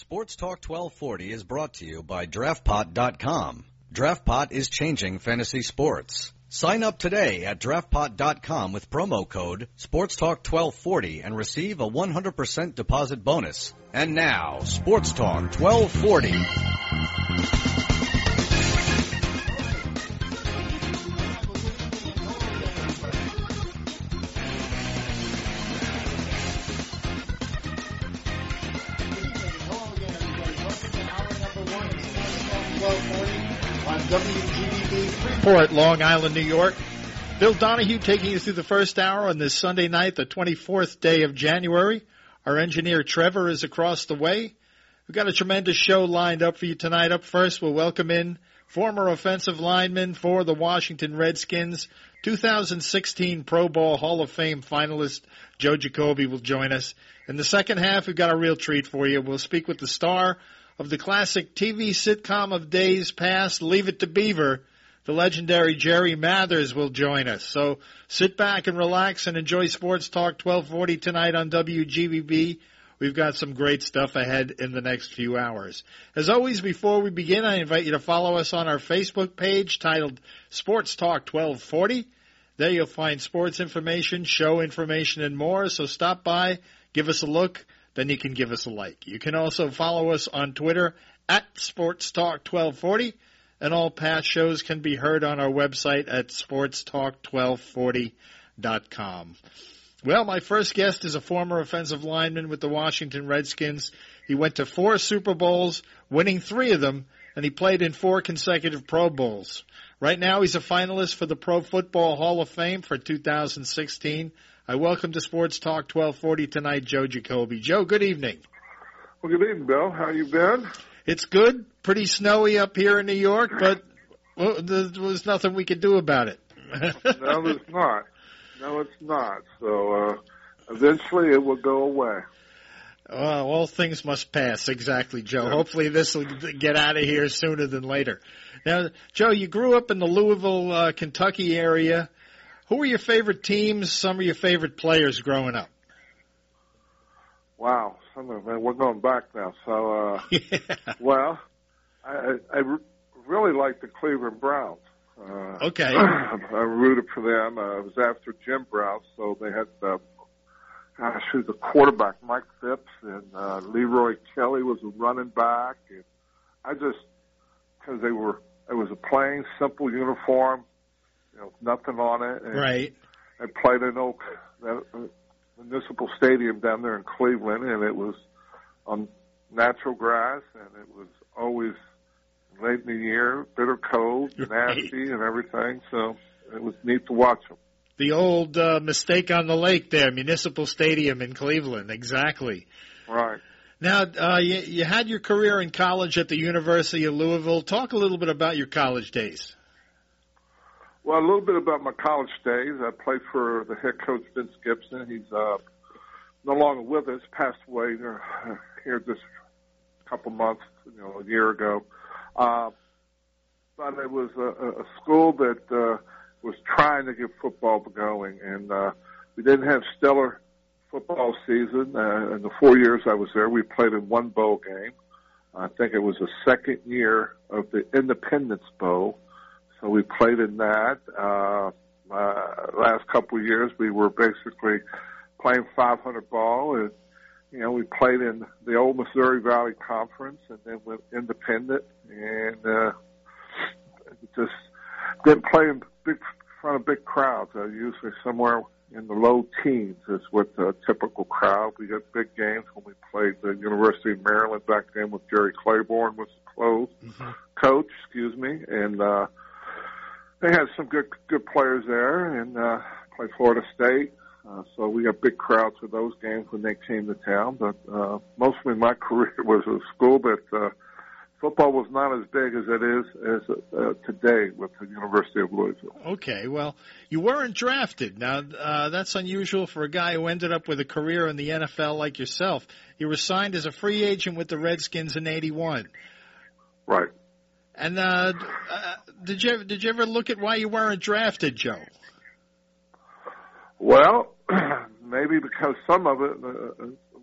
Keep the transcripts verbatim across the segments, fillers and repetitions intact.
Sports Talk twelve forty is brought to you by draftpot dot com. DraftPot is changing fantasy sports. Sign up today at draftpot dot com with promo code Sports Talk twelve forty and receive a one hundred percent deposit bonus. And now, Sports Talk twelve forty. W G B B Freeport, Long Island, New York. Bill Donahue taking you through the first hour on this Sunday night, the twenty-fourth day of January. Our engineer Trevor is across the way. We've got a tremendous show lined up for you tonight. Up first, we'll welcome in former offensive lineman for the Washington Redskins, two thousand sixteen Pro Bowl Hall of Fame finalist Joe Jacoby will join us. In the second half, we've got a real treat for you. We'll speak with the star of the classic T V sitcom of days past, Leave It to Beaver. The legendary Jerry Mathers will join us. So sit back and relax and enjoy Sports Talk twelve forty tonight on W G B B. We've got some great stuff ahead in the next few hours. As always, before we begin, I invite you to follow us on our Facebook page titled Sports Talk twelve forty. There you'll find sports information, show information, and more. So stop by, give us a look. Then you can give us a like. You can also follow us on Twitter at Sports Talk twelve forty, and all past shows can be heard on our website at sports talk twelve forty dot com. Well, my first guest is a former offensive lineman with the Washington Redskins. He went to four Super Bowls, winning three of them, and he played in four consecutive Pro Bowls. Right now he's a finalist for the Pro Football Hall of Fame for two thousand sixteen. I welcome to Sports Talk twelve forty tonight, Joe Jacoby. Joe, good evening. Well, good evening, Bill. How you been? It's good. Pretty snowy up here in New York, but well, there was nothing we could do about it. No, there's not. No, it's not. So uh, eventually it will go away. Well, all things must pass. Exactly, Joe. Yeah. Hopefully this will get out of here sooner than later. Now, Joe, you grew up in the Louisville, uh, Kentucky area. Who were your favorite teams, some of your favorite players growing up? Wow. Some of them, we're going back now. So, uh, yeah. well, I, I really like the Cleveland Browns. Uh, okay. I rooted for them. Uh, it was after Jim Brown, so they had, uh, gosh, who's the quarterback, Mike Phipps, and uh, Leroy Kelly was a running back. And I just, because they were, it was a plain, simple uniform. You know, nothing on it. And right. I played in Oak, that, uh, Municipal Stadium down there in Cleveland, and it was on natural grass, and it was always late in the year, bitter cold, right. nasty, and everything. So it was neat to watch them. The old uh, mistake on the lake there, Municipal Stadium in Cleveland, exactly. Right. Now, uh, you, you had your career in college at the University of Louisville. Talk a little bit about your college days. Well, a little bit about my college days. I played for the head coach, Vince Gibson. He's uh, no longer with us, passed away here, here just a couple months, you know, a year ago. Uh, but it was a, a school that uh, was trying to get football going, and uh, we didn't have stellar football season. Uh, in the four years I was there, we played in one bowl game. I think it was the second year of the Independence Bowl. So we played in that. Uh, uh, last couple of years, we were basically playing five hundred ball, and you know we played in the old Missouri Valley Conference, and then went independent, and uh, just didn't play in big front of big crowds. Uh, usually somewhere in the low teens is what the typical crowd. We got big games when we played the University of Maryland back then with Jerry Claiborne was the close mm-hmm. coach, excuse me, and. uh They had some good good players there, and uh, played Florida State. Uh, so we got big crowds for those games when they came to town. But uh, mostly my career was at school, but uh, football was not as big as it is as uh, today with the University of Louisville. Okay, well, you weren't drafted. Now, uh, that's unusual for a guy who ended up with a career in the N F L like yourself. You were signed as a free agent with the Redskins in eighty-one. Right. And uh, uh, did you did you ever look at why you weren't drafted, Joe? Well, maybe because some of it uh,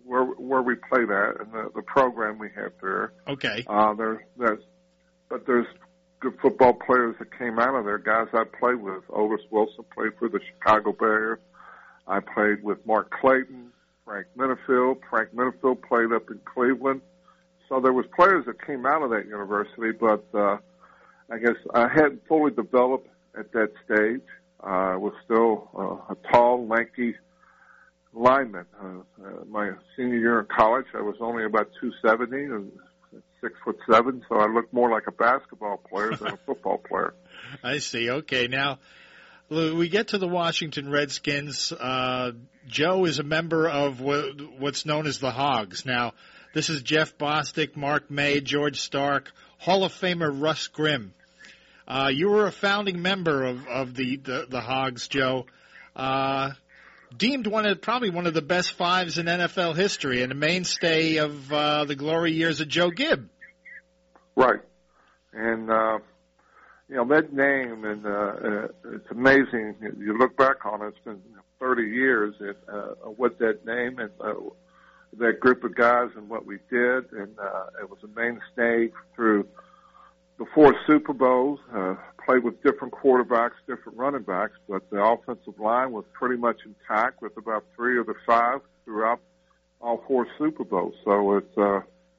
where where we played at and the, the program we have there. Okay. Uh, there, there's, but there's good football players that came out of there. Guys I played with. Otis Wilson played for the Chicago Bears. I played with Mark Clayton, Frank Minifield. Frank Minifield played up in Cleveland. So there was players that came out of that university, but uh, I guess I hadn't fully developed at that stage. Uh, I was still uh, a tall, lanky lineman. Uh, uh, my senior year in college, I was only about two seventy and six foot seven, so I looked more like a basketball player than a football player. I see. Okay, now we get to the Washington Redskins. Uh, Joe is a member of what's known as the Hogs. Now, this is Jeff Bostic, Mark May, George Stark, Hall of Famer Russ Grimm. Uh, you were a founding member of, of the, the, the Hogs, Joe. Uh, deemed one of probably one of the best fives in N F L history and a mainstay of uh, the glory years of Joe Gibb. Right. And, uh, you know, that name, and uh, uh, it's amazing. You look back on it, it's been thirty years, and, uh, what that name and uh, that group of guys and what we did, and uh, it was a mainstay through the four Super Bowls, uh, played with different quarterbacks, different running backs, but the offensive line was pretty much intact with about three of the five throughout all four Super Bowls. So it's uh,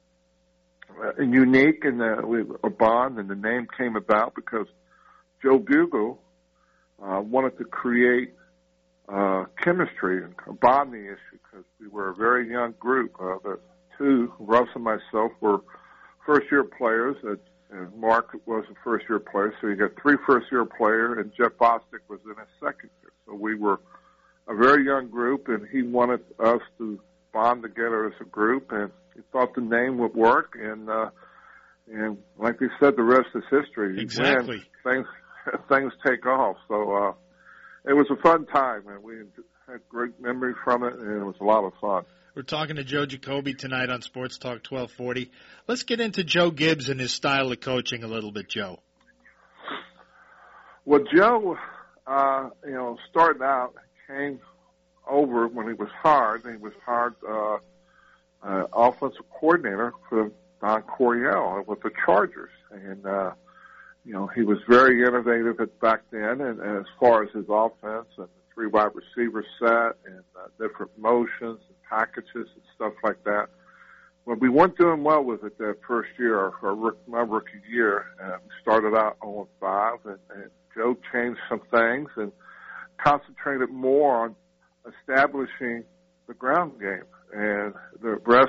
unique, and uh, we a bond, and the name came about because Joe Bugel uh, wanted to create uh, chemistry and a bonding issue because we were a very young group. Uh, the two, Russ and myself, were first-year players. That And Mark was a first-year player, so you got three first-year players, and Jeff Bostic was in his second year. So we were a very young group, and he wanted us to bond together as a group, and he thought the name would work. And uh, and like we said, the rest is history. Exactly. And things things take off. So uh, it was a fun time, and we had great memories from it, and it was a lot of fun. We're talking to Joe Jacoby tonight on Sports Talk twelve forty. Let's get into Joe Gibbs and his style of coaching a little bit, Joe. Well, Joe, uh, you know, starting out, came over when he was hired. He was hired uh, uh, offensive coordinator for Don Coryell with the Chargers. And, uh, you know, he was very innovative at back then, and, and as far as his offense and the three wide receiver set and uh, different motions and packages and stuff like that. Well, we weren't doing well with it that first year, our, our, my rookie year. Uh, we started out oh and five, and, and Joe changed some things and concentrated more on establishing the ground game, and the rest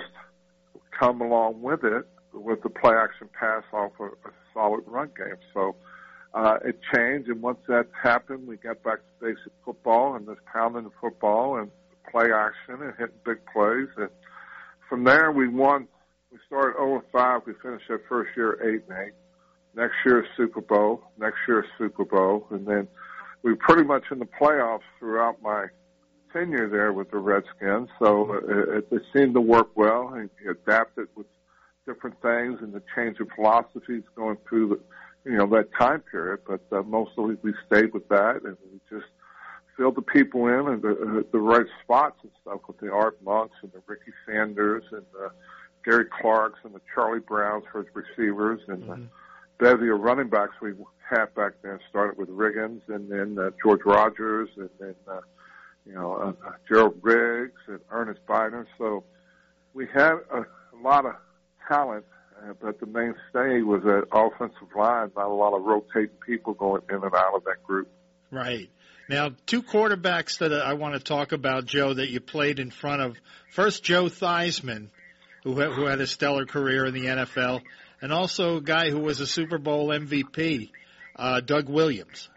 come along with it with the play action pass off a, a solid run game. So uh, it changed, and once that happened, we got back to basic football and just pounding the football and play action and hitting big plays. And from there, we won. We started oh and five. We finished that first year eight and eight. Next year, Super Bowl. Next year, Super Bowl. And then we were pretty much in the playoffs throughout my tenure there with the Redskins. So it, it seemed to work well. And he adapted with different things and the change of philosophies going through the, you know, that time period. But uh, mostly we stayed with that, and we just filled the people in and the, the right spots and stuff with the Art Monks and the Ricky Sanders and the Gary Clarks and the Charlie Browns for his receivers and mm-hmm. the bevy of running backs we had back then. Started with Riggins and then uh, George Rogers and then, uh, you know, uh, Gerald Riggs and Ernest Biner. So we had a, a lot of talent, uh, but the mainstay was that offensive line, not a lot of rotating people going in and out of that group. Right. Now, two quarterbacks that I want to talk about, Joe, that you played in front of. First, Joe Theismann, who had, who had a stellar career in the N F L, and also a guy who was a Super Bowl M V P, uh, Doug Williams.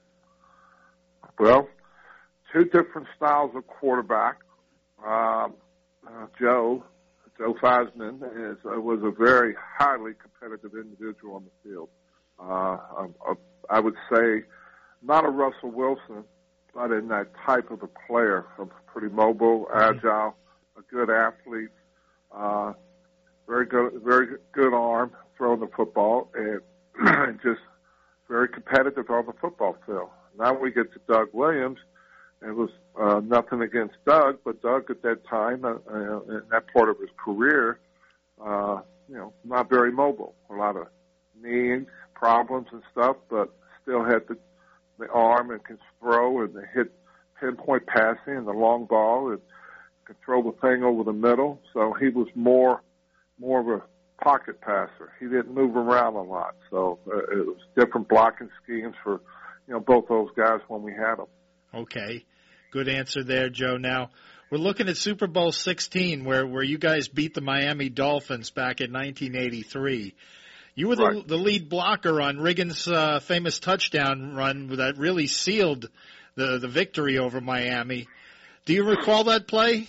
Well, two different styles of quarterback. Um, uh, Joe, Joe Theismann is, uh, was a very highly competitive individual on the field. Uh, I, I would say not a Russell Wilson, but in that type of a player, a pretty mobile, agile, a good athlete, uh, very good, very good arm throwing the football, and just very competitive on the football field. Now we get to Doug Williams, it was uh, nothing against Doug, but Doug at that time, uh, uh, in that part of his career, uh, you know, not very mobile. A lot of knee problems and stuff, but still had the, the arm and can throw and hit pinpoint passing and the long ball and could throw the thing over the middle. So he was more more of a pocket passer. He didn't move around a lot. So uh, it was different blocking schemes for, you know, both those guys when we had them. Okay. Good answer there, Joe. Now, we're looking at Super Bowl sixteen, where, where you guys beat the Miami Dolphins back in nineteen eighty-three. You were the, Right. the lead blocker on Riggins' uh, famous touchdown run that really sealed the, the victory over Miami. Do you recall that play?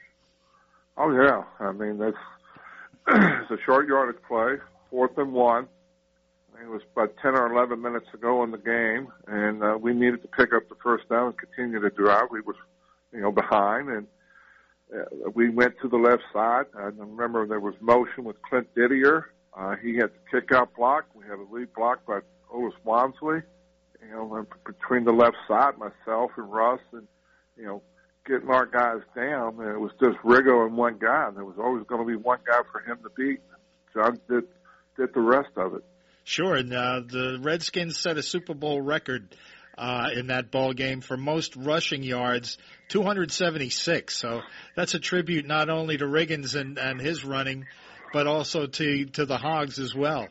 Oh, yeah. I mean, that's it's a short yardage play, fourth and one. I think it was about ten or eleven minutes to go in the game, and uh, we needed to pick up the first down and continue to drive. We was, you know, behind, and uh, we went to the left side. I remember there was motion with Clint Didier. Uh, he had the kick-out block. We had a lead block by Otis Wansley. You know, and between the left side, myself and Russ, and, you know, getting our guys down, and it was just Riggo and one guy. And there was always going to be one guy for him to beat. John did did the rest of it. Sure, and uh, the Redskins set a Super Bowl record uh, in that ball game for most rushing yards, two hundred seventy-six. So that's a tribute not only to Riggins and, and his running, but also to to the Hogs as well.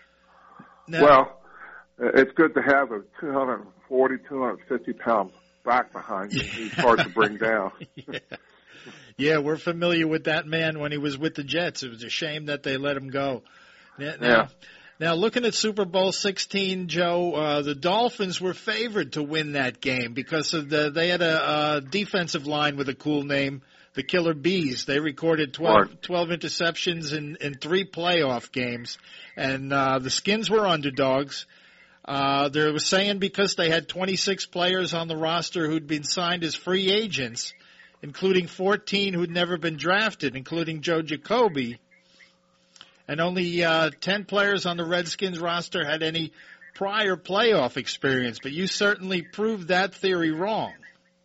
Now, well, it's good to have a two forty, two fifty pound back behind you. He's hard to bring down. yeah. yeah, we're familiar with that man when he was with the Jets. It was a shame that they let him go. Now, yeah. Now, looking at Super Bowl sixteen, Joe, uh, the Dolphins were favored to win that game because of the they had a, a defensive line with a cool name, the Killer Bees. They recorded twelve, right. twelve interceptions in, in three playoff games, and uh, the Skins were underdogs. Uh, they were saying because they had twenty-six players on the roster who'd been signed as free agents, including fourteen who'd never been drafted, including Joe Jacoby, and only uh, ten players on the Redskins roster had any prior playoff experience. But you certainly proved that theory wrong.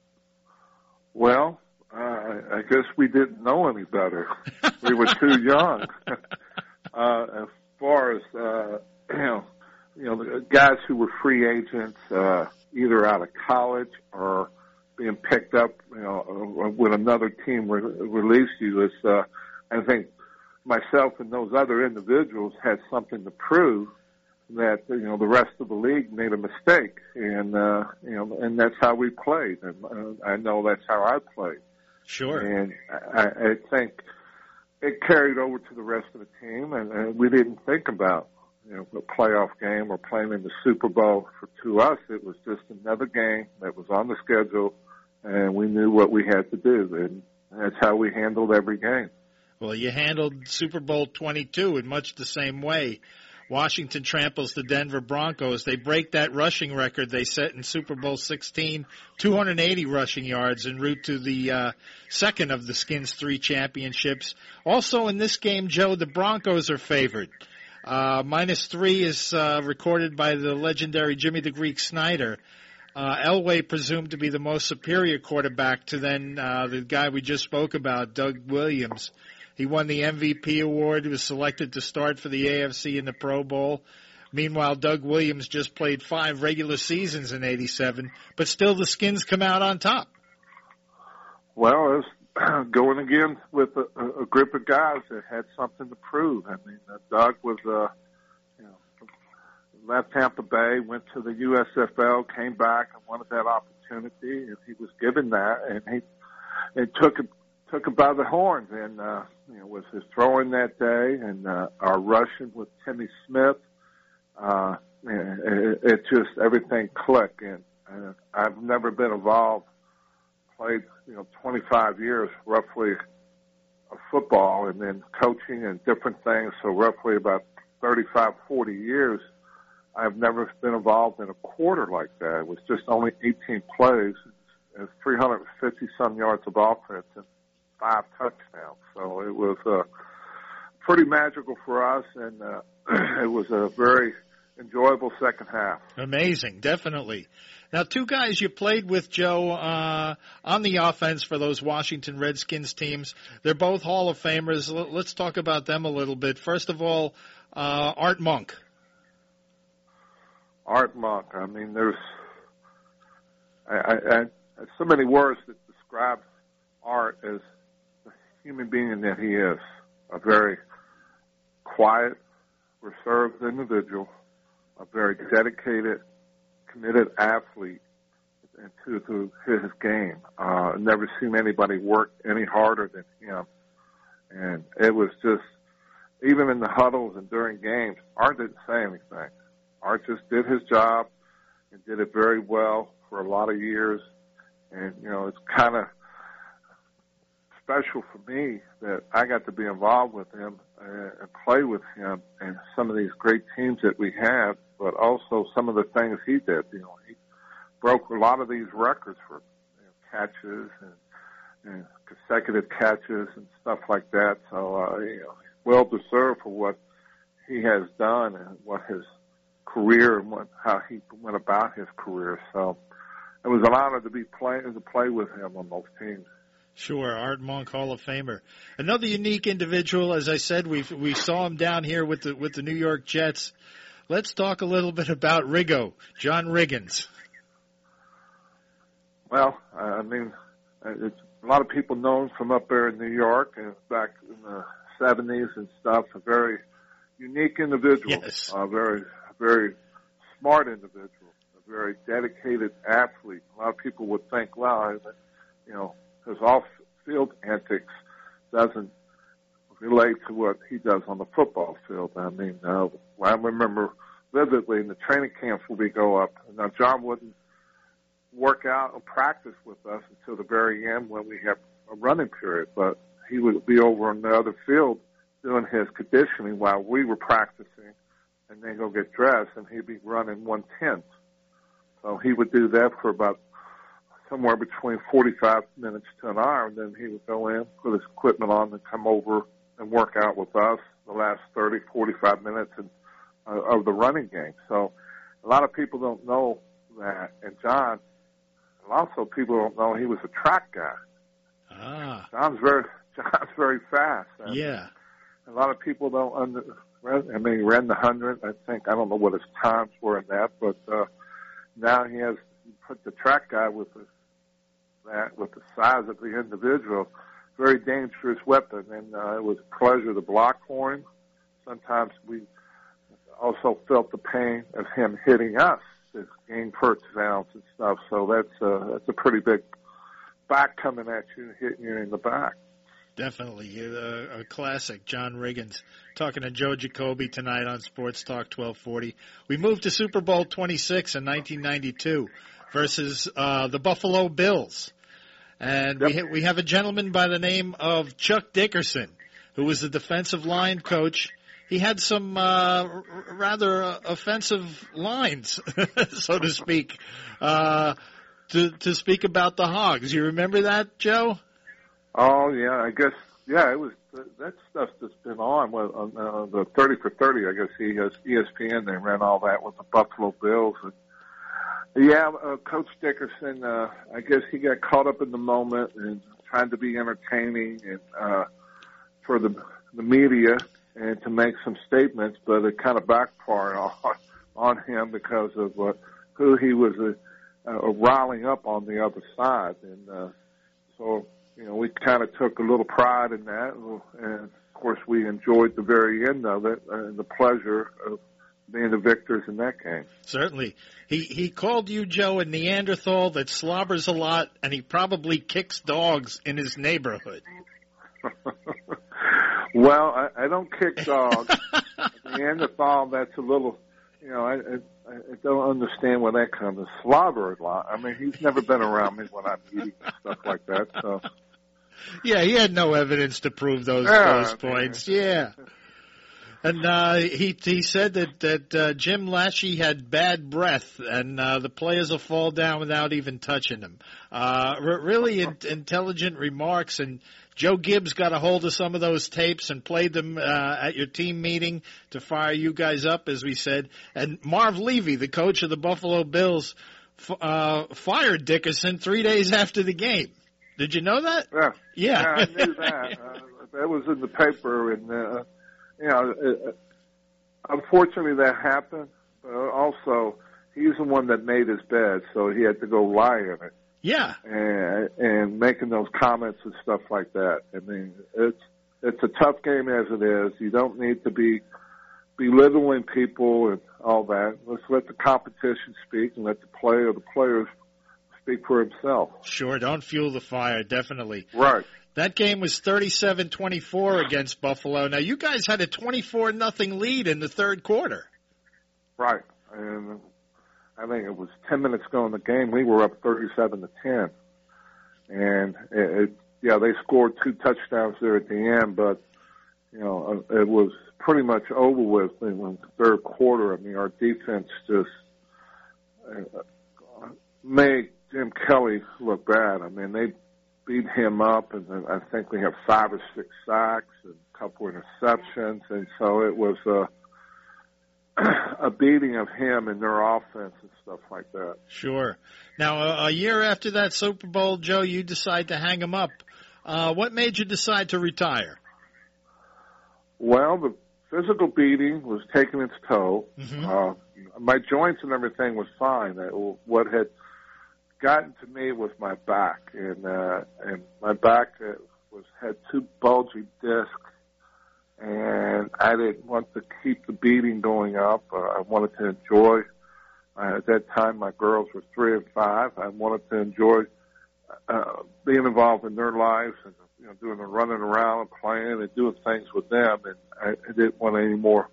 Well, uh, I guess we didn't know any better. We were too young. uh, as far as, uh, you know, you know, the guys who were free agents, uh, either out of college or being picked up, you know, when another team re- released you, is, uh, I think myself and those other individuals had something to prove that, you know, the rest of the league made a mistake. And, uh, you know, and that's how we played. And uh, I know that's how I played. Sure. And I, I think it carried over to the rest of the team, and, and we didn't think about, you know, a playoff game or playing in the Super Bowl. For, to us, it was just another game that was on the schedule, and we knew what we had to do, and that's how we handled every game. Well, you handled Super Bowl twenty-two in much the same way. Washington tramples the Denver Broncos. They break that rushing record they set in Super Bowl sixteen, two hundred eighty rushing yards en route to the uh, second of the Skins' three championships. Also in this game, Joe, the Broncos are favored. Uh, minus three is uh, recorded by the legendary Jimmy the Greek Snyder. Uh, Elway presumed to be the most superior quarterback to then uh, the guy we just spoke about, Doug Williams. He won the M V P award. He was selected to start for the A F C in the Pro Bowl. Meanwhile, Doug Williams just played five regular seasons in eighty-seven, but still the Skins come out on top. Well, it's going again with a, a group of guys that had something to prove. I mean, uh, Doug was, uh, you know, left Tampa Bay, went to the U S F L, came back and wanted that opportunity, and he was given that, and he and took it took it by the horns, and uh, you know, with his throwing that day and uh, our rushing with Timmy Smith, uh, it, it just everything clicked. And uh, I've never been involved. Played, you know, twenty-five years roughly of football and then coaching and different things. So roughly about thirty-five, forty years, I've never been involved in a quarter like that. It was just only eighteen plays. It's three hundred fifty some yards of offense and five touchdowns. So it was uh, pretty magical for us, and uh, it was a very enjoyable second half. Amazing, definitely. Now, two guys you played with, Joe, uh, on the offense for those Washington Redskins teams. They're both Hall of Famers. Let's talk about them a little bit. First of all, uh, Art Monk. Art Monk. I mean, there's I, I, I, so many words that describe Art as the human being that he is. A very quiet, reserved individual, a very dedicated, committed athlete to, to his game. Uh, never seen anybody work any harder than him. And it was just, even in the huddles and during games, Art didn't say anything. Art just did his job and did it very well for a lot of years. And, you know, it's kind of special for me that I got to be involved with him uh, and play with him and some of these great teams that we have, but also some of the things he did. You know, he broke a lot of these records for you know, catches and, and consecutive catches and stuff like that. So, uh, you know, well deserved for what he has done and what his career and what, how he went about his career. So it was an honor to be playing to play with him on those teams. Sure, Art Monk, Hall of Famer. Another unique individual, as I said, we we saw him down here with the with the New York Jets. Let's talk a little bit about Riggo, John Riggins. Well, I mean, it's, a lot of people know him from up there in New York and back in the seventies and stuff. A very unique individual, yes. a very very smart individual, a very dedicated athlete. A lot of people would think, well, you know, his off-field antics doesn't relate to what he does on the football field. I mean, uh, I remember vividly in the training camps where we go up. Now, John wouldn't work out or practice with us until the very end when we have a running period, but he would be over on the other field doing his conditioning while we were practicing and then go get dressed, and he'd be running one-tenth. So he would do that for about somewhere between forty-five minutes to an hour, and then he would go in, put his equipment on, and come over and work out with us the last thirty, forty-five minutes in, uh, of the running game. So a lot of people don't know that. And John, and also people don't know he was a track guy. Ah. John's very, John's very fast. And yeah. A lot of people don't under, I mean, he ran the hundred, I think. I don't know what his times were in that, but uh, now he has put the track guy with the that with the size of the individual, very dangerous weapon, and uh, it was a pleasure to block for him. Sometimes we also felt the pain of him hitting us, his game first downs and stuff. So that's uh, that's a pretty big back coming at you, hitting you in the back. Definitely a, a classic, John Riggins. Talking to Joe Jacoby tonight on Sports Talk twelve forty. We moved to Super Bowl twenty-six in nineteen ninety-two versus uh, the Buffalo Bills. And yep. we, ha- we have a gentleman by the name of Chuck Dickerson, who was the defensive line coach. He had some uh, r- rather uh, offensive lines, so to speak, uh, to, to speak about the Hogs. You remember that, Joe? Oh, yeah, I guess, yeah, it was, that stuff that's been on, well, on uh, the thirty for thirty, I guess he has E S P N, they ran all that with the Buffalo Bills. And, yeah, uh, Coach Dickerson, uh, I guess he got caught up in the moment and trying to be entertaining and uh, for the the media and to make some statements, but it kind of backfired on, on him because of uh, who he was uh, uh, riling up on the other side. And uh, so, you know, we kind of took a little pride in that, and of course we enjoyed the very end of it and the pleasure of being the victors in that game. Certainly. He he called you, Joe, a Neanderthal that slobbers a lot, and he probably kicks dogs in his neighborhood. Well, I, I don't kick dogs. Neanderthal, that's a little, you know, I, I, I don't understand where that comes. Slobber a lot. I mean, he's never been around me when I'm eating and stuff like that. So. Yeah, he had no evidence to prove those yeah, those points. Yeah. And uh, he he said that that uh, Jim Lachey had bad breath, and uh, the players will fall down without even touching him. Uh, re- really in- intelligent remarks, and Joe Gibbs got a hold of some of those tapes and played them uh, at your team meeting to fire you guys up, as we said. And Marv Levy, the coach of the Buffalo Bills, f- uh, fired Dickerson three days after the game. Did you know that? Yeah. Yeah, yeah I knew that. Uh, that was in the paper, and uh, you know, it, unfortunately that happened. But also, he's the one that made his bed, so he had to go lie in it. Yeah. And, and making those comments and stuff like that. I mean, it's it's a tough game as it is. You don't need to be belittling people and all that. Let's let the competition speak and let the player, the players speak for himself. Sure, don't fuel the fire, definitely. Right. That game was thirty-seven twenty-four against Buffalo. Now, you guys had a twenty-four nothing lead in the third quarter. Right. And I think it was ten minutes ago in the game, we were up thirty-seven to ten. And, it, it, yeah, they scored two touchdowns there at the end, but, you know, it was pretty much over with in the third quarter. I mean, our defense just uh, made Jim Kelly look bad. I mean, they beat him up, and I think we have five or six sacks and a couple interceptions, and so it was a, a beating of him and their offense and stuff like that. Sure. Now, a, a year after that Super Bowl, Joe, you decide to hang him up. Uh, what made you decide to retire? Well, the physical beating was taking its toll. Mm-hmm. Uh, my joints and everything was fine. What had gotten to me was my back, and uh, and my back uh, was had two bulgy discs, and I didn't want to keep the beating going up. Uh, I wanted to enjoy. Uh, at that time, my girls were three and five. I wanted to enjoy uh, being involved in their lives and, you know, doing the running around and playing and doing things with them. And I, I didn't want any more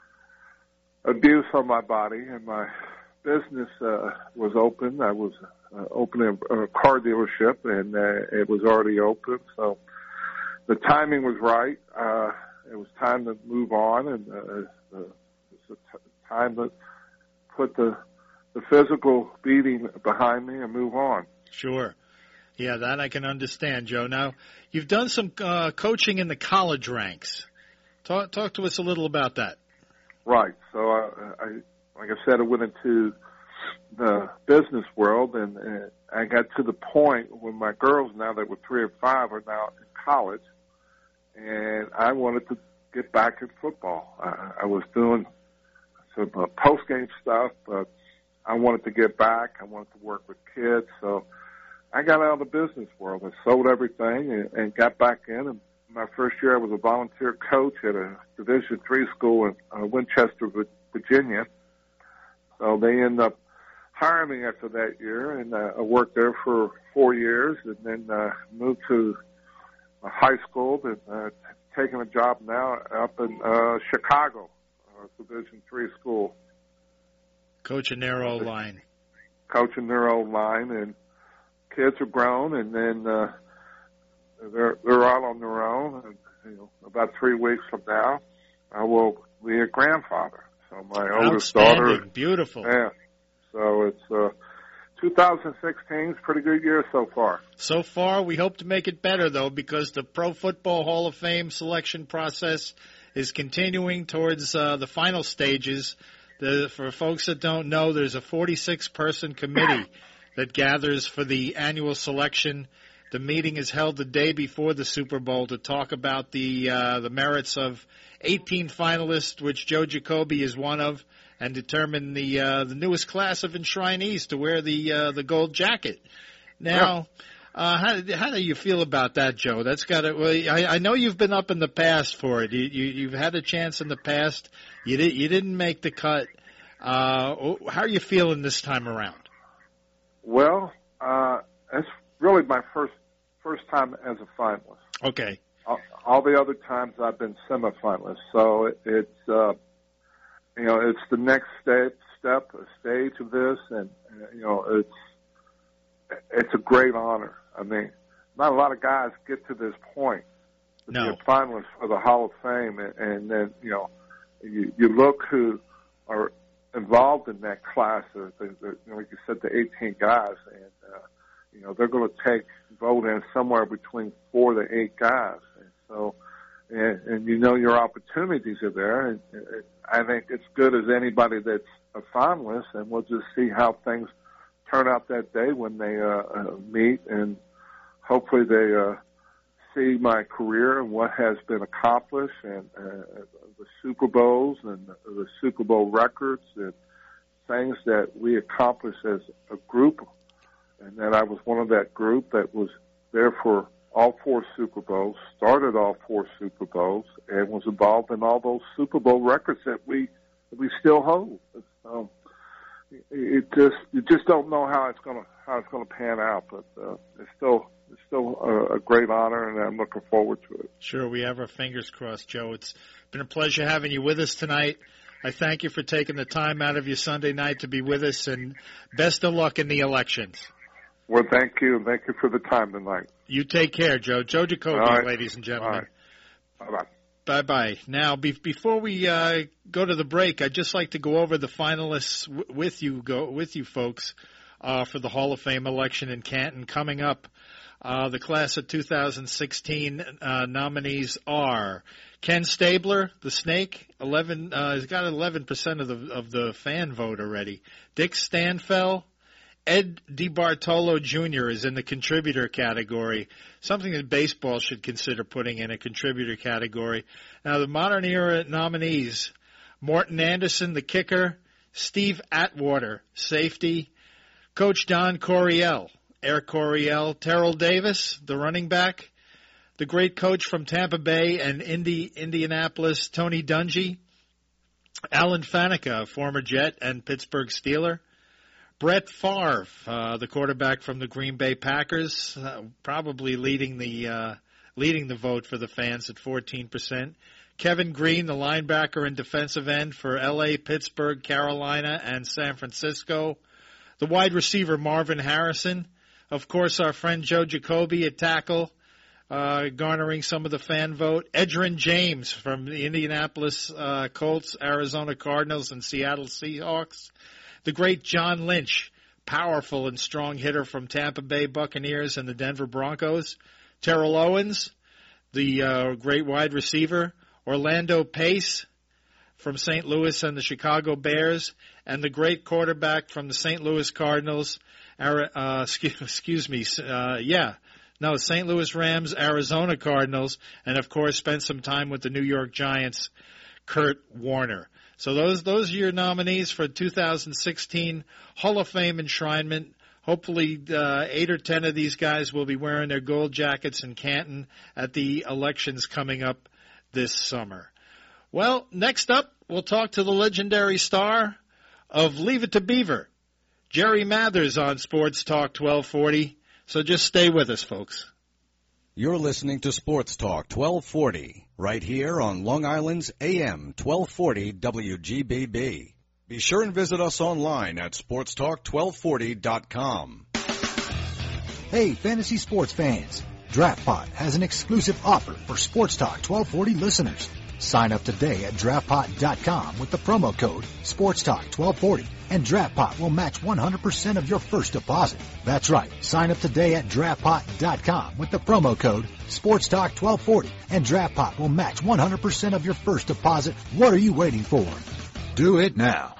abuse on my body. And my business uh, was open. I was uh, opening a car dealership, and uh, it was already open. So the timing was right. Uh, it was time to move on, and uh, uh, it's a t- time to put the the physical beating behind me and move on. Sure. Yeah, that I can understand, Joe. Now, you've done some uh, coaching in the college ranks. Talk, talk to us a little about that. Right. So, uh, I, like I said, I went into the business world, and, and I got to the point when my girls, now that were three and five, are now in college, and I wanted to get back in football. I, I was doing some uh, post-game stuff, but I wanted to get back. I wanted to work with kids, so I got out of the business world. I sold everything and, and got back in. And my first year, I was a volunteer coach at a Division three school in uh, Winchester, Virginia. So they ended up hiring me after that year, and uh, I worked there for four years, and then uh, moved to a high school and uh, taking a job now up in uh, Chicago, uh, Division three school. Coaching their old line. Coaching their old line, and kids are grown, and then uh, they're they're out on their own. And, you know, about three weeks from now, I will be a grandfather. So my oldest daughter, beautiful. Yeah. So it's uh, twenty sixteen is a pretty good year so far. So far, we hope to make it better though, because the Pro Football Hall of Fame selection process is continuing towards uh, the final stages. The, for folks that don't know, there's a forty-six person committee that gathers for the annual selection. The meeting is held the day before the Super Bowl to talk about the uh, the merits of eighteen finalists, which Joe Jacoby is one of, and determine the uh, the newest class of enshrinees to wear the uh, the gold jacket. Now, uh, how how do you feel about that, Joe? That's got to. Well, I, I know you've been up in the past for it. You, you you've had a chance in the past. You did you didn't make the cut. Uh, how are you feeling this time around? Well, uh, it's really my first first time as a finalist. Okay. All, all the other times I've been semifinalist, so it, it's uh, you know it's the next step step a stage of this, and uh, you know it's it's a great honor. I mean, not a lot of guys get to this point to no. be a finalist for the Hall of Fame, and, and then you know you, you look who are involved in that class, of the, the, you know, like you said, the eighteen guys, and uh, you know, they're going to take vote in somewhere between four to eight guys. And so, and, and you know your opportunities are there. And, and I think it's good as anybody that's a finalist, and we'll just see how things turn out that day when they uh, uh, meet, and hopefully they uh, see my career and what has been accomplished, and uh, the Super Bowls and the Super Bowl records and things that we accomplished as a group, and that I was one of that group that was there for all four Super Bowls, started all four Super Bowls, and was involved in all those Super Bowl records that we that we still hold. So it just you just don't know how it's gonna how it's gonna pan out, but uh, it's still it's still a, a great honor, and I'm looking forward to it. Sure, we have our fingers crossed, Joe. It's been a pleasure having you with us tonight. I thank you for taking the time out of your Sunday night to be with us, and best of luck in the elections. Well, thank you, and thank you for the time tonight. You take care, Joe. Joe Jacoby, right, ladies and gentlemen. All right. Bye-bye. Bye-bye. Now, be- before we uh, go to the break, I'd just like to go over the finalists w- with you, go with you folks, uh, for the Hall of Fame election in Canton coming up. Uh, the class of two thousand sixteen uh, nominees are Ken Stabler, the Snake. Eleven, uh, he's got eleven percent of the of the fan vote already. Dick Stanfel. Ed DiBartolo Junior is in the contributor category, something that baseball should consider putting in a contributor category. Now, the modern era nominees, Morton Anderson, the kicker, Steve Atwater, safety, Coach Don Coryell, Air Coryell, Terrell Davis, the running back, the great coach from Tampa Bay and Indy, Indianapolis, Tony Dungy, Alan Faneca, former Jet and Pittsburgh Steeler, Brett Favre, uh, the quarterback from the Green Bay Packers, uh, probably leading the uh, leading the vote for the fans at fourteen percent. Kevin Green, the linebacker and defensive end for L A, Pittsburgh, Carolina, and San Francisco. The wide receiver Marvin Harrison. Of course, our friend Joe Jacoby at tackle, uh, garnering some of the fan vote. Edgerrin James from the Indianapolis uh, Colts, Arizona Cardinals, and Seattle Seahawks. The great John Lynch, powerful and strong hitter from Tampa Bay Buccaneers and the Denver Broncos. Terrell Owens, the uh, great wide receiver. Orlando Pace from Saint Louis and the Chicago Bears. And the great quarterback from the Saint Louis Cardinals, uh, excuse, excuse me, uh, yeah, no, Saint Louis Rams, Arizona Cardinals, and, of course, spent some time with the New York Giants, Kurt Warner. So those those are your nominees for two thousand sixteen Hall of Fame enshrinement. Hopefully uh, eight or ten of these guys will be wearing their gold jackets in Canton at the elections coming up this summer. Well, next up, we'll talk to the legendary star of Leave It to Beaver, Jerry Mathers on Sports Talk twelve forty. So just stay with us, folks. You're listening to Sports Talk twelve forty, right here on Long Island's A M twelve forty W G B B. Be sure and visit us online at sports talk twelve forty dot com. Hey, fantasy sports fans. DraftPot has an exclusive offer for Sports Talk twelve forty listeners. Sign up today at draft pot dot com with the promo code Sports Talk twelve forty, and DraftPot will match one hundred percent of your first deposit. That's right. Sign up today at draft pot dot com with the promo code Sports Talk twelve forty, and DraftPot will match one hundred percent of your first deposit. What are you waiting for? Do it now.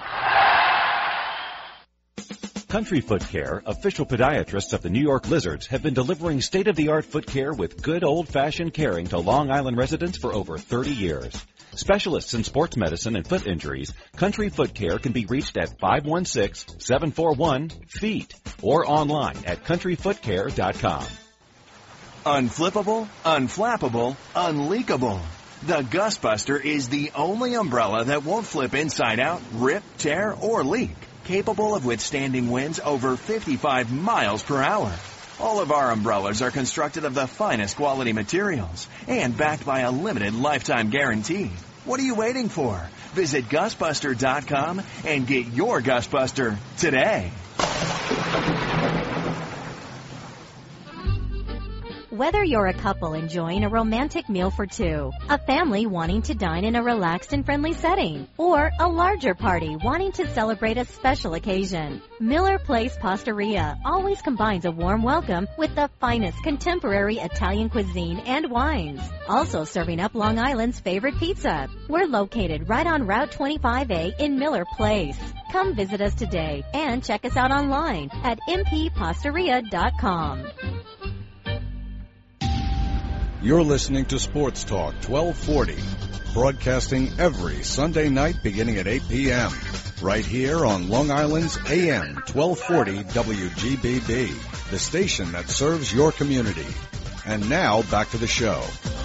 Country Foot Care, official podiatrists of the New York Lizards, have been delivering state-of-the-art foot care with good old-fashioned caring to Long Island residents for over thirty years. Specialists in sports medicine and foot injuries, Country Foot Care can be reached at five one six, seven four one, F E E T or online at country foot care dot com. Unflippable, unflappable, unleakable. The Gusbuster is the only umbrella that won't flip inside out, rip, tear, or leak. Capable of withstanding winds over fifty-five miles per hour. All of our umbrellas are constructed of the finest quality materials and backed by a limited lifetime guarantee. What are you waiting for? Visit Gusbuster dot com and get your Gusbuster today. Whether you're a couple enjoying a romantic meal for two, a family wanting to dine in a relaxed and friendly setting, or a larger party wanting to celebrate a special occasion, Miller Place Pastaria always combines a warm welcome with the finest contemporary Italian cuisine and wines. Also serving up Long Island's favorite pizza. We're located right on Route twenty-five A in Miller Place. Come visit us today and check us out online at m p pastaria dot com. You're listening to Sports Talk twelve forty, broadcasting every Sunday night beginning at eight p.m. right here on Long Island's A M twelve forty W G B B, the station that serves your community. And now, back to the show.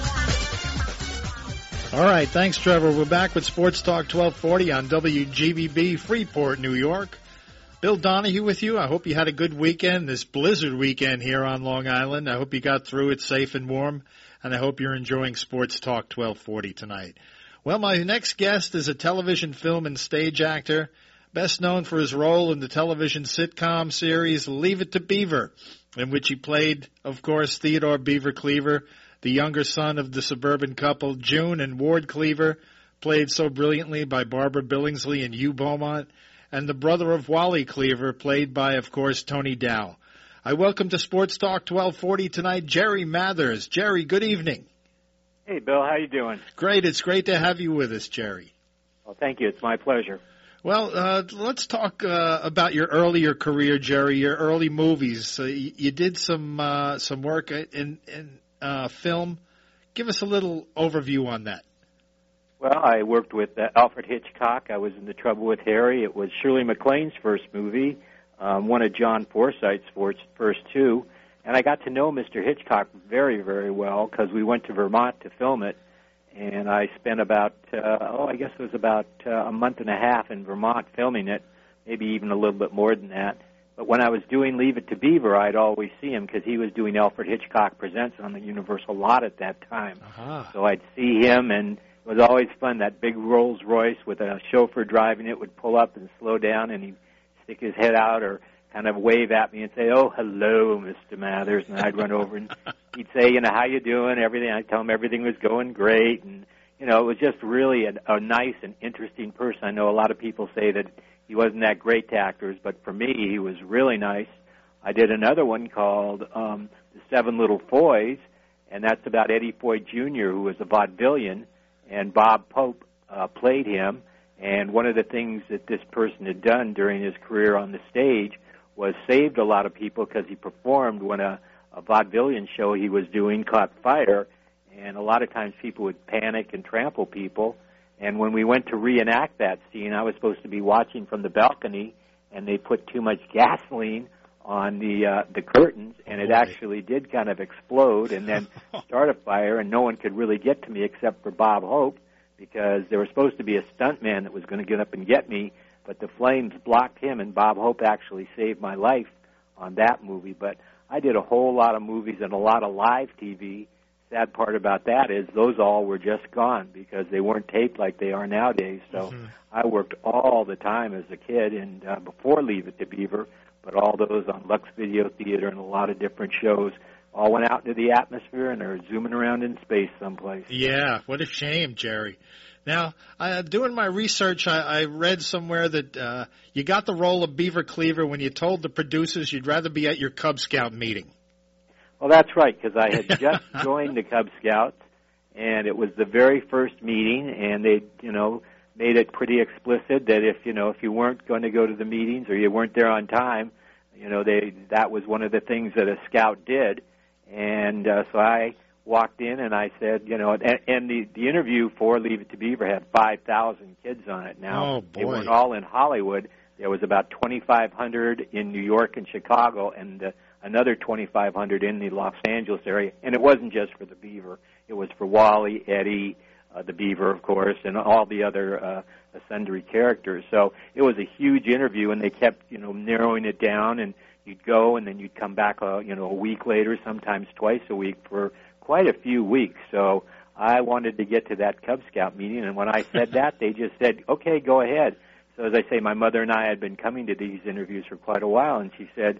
All right, thanks, Trevor. We're back with Sports Talk twelve forty on W G B B, Freeport, New York. Bill Donahue with you. I hope you had a good weekend, this blizzard weekend here on Long Island. I hope you got through it safe and warm, and I hope you're enjoying Sports Talk twelve forty tonight. Well, my next guest is a television, film, and stage actor, best known for his role in the television sitcom series Leave It to Beaver, in which he played, of course, Theodore Beaver Cleaver, the younger son of the suburban couple June and Ward Cleaver, played so brilliantly by Barbara Billingsley and Hugh Beaumont, and the brother of Wally Cleaver, played by, of course, Tony Dow. I welcome to Sports Talk twelve forty tonight Jerry Mathers. Jerry, good evening. Hey, Bill, how you doing? Great. It's great to have you with us, Jerry. Well, thank you. It's my pleasure. Well, uh, let's talk uh, about your earlier career, Jerry, your early movies. Uh, you, you did some uh, some work in, in uh, film. Give us a little overview on that. Well, I worked with uh, Alfred Hitchcock. I was in The Trouble with Harry. It was Shirley MacLaine's first movie, um, one of John Forsythe's first two. And I got to know Mister Hitchcock very, very well because we went to Vermont to film it. And I spent about, uh, oh, I guess it was about uh, a month and a half in Vermont filming it, maybe even a little bit more than that. But when I was doing Leave It to Beaver, I'd always see him because he was doing Alfred Hitchcock Presents on the Universal lot at that time. Uh-huh. So I'd see him, and it was always fun. That big Rolls Royce with a chauffeur driving it would pull up and slow down, and he'd stick his head out or kind of wave at me and say, "Oh, hello, Mister Mathers," and I'd run over and he'd say, "You know, how you doing?" Everything. I'd tell him everything was going great, and you know, it was just really a, a nice and interesting person. I know a lot of people say that he wasn't that great to actors, but for me, he was really nice. I did another one called um, The Seven Little Foys, and that's about Eddie Foy Junior, who was a vaudevillian, and Bob Pope uh, played him. And one of the things that this person had done during his career on the stage was saved a lot of people because he performed when a, a vaudevillian show he was doing caught fire, and a lot of times people would panic and trample people. And when we went to reenact that scene, I was supposed to be watching from the balcony, and they put too much gasoline on the uh, the curtains, and it actually did kind of explode and then start a fire, and no one could really get to me except for Bob Hope, because there was supposed to be a stuntman that was going to get up and get me, but the flames blocked him, and Bob Hope actually saved my life on that movie. But I did a whole lot of movies and a lot of live T V. Sad part about that is those all were just gone because they weren't taped like they are nowadays. So mm-hmm. I worked all the time as a kid and uh, before Leave It to Beaver, but all those on Lux Video Theater and a lot of different shows all went out into the atmosphere and are zooming around in space someplace. Yeah, what a shame, Jerry. Now, uh, doing my research, I, I read somewhere that uh, you got the role of Beaver Cleaver when you told the producers you'd rather be at your Cub Scout meeting. Well, that's right, because I had just joined the Cub Scouts, and it was the very first meeting, and they, you know, made it pretty explicit that if, you know, if you weren't going to go to the meetings or you weren't there on time, you know, they that was one of the things that a scout did. And uh, so I walked in and I said, you know, and, and the, the interview for Leave It to Beaver had five thousand kids on it. Now, oh, boy. They weren't all in Hollywood. There was about twenty-five hundred in New York and Chicago, and uh, another twenty-five hundred in the Los Angeles area. And it wasn't just for the Beaver. It was for Wally, Eddie, uh, the Beaver, of course, and all the other uh, sundry characters. So it was a huge interview, and they kept, you know, narrowing it down, and you'd go, and then you'd come back, uh, you know, a week later, sometimes twice a week for quite a few weeks. So I wanted to get to that Cub Scout meeting, and when I said that, they just said, okay, go ahead. So as I say, my mother and I had been coming to these interviews for quite a while, and she said,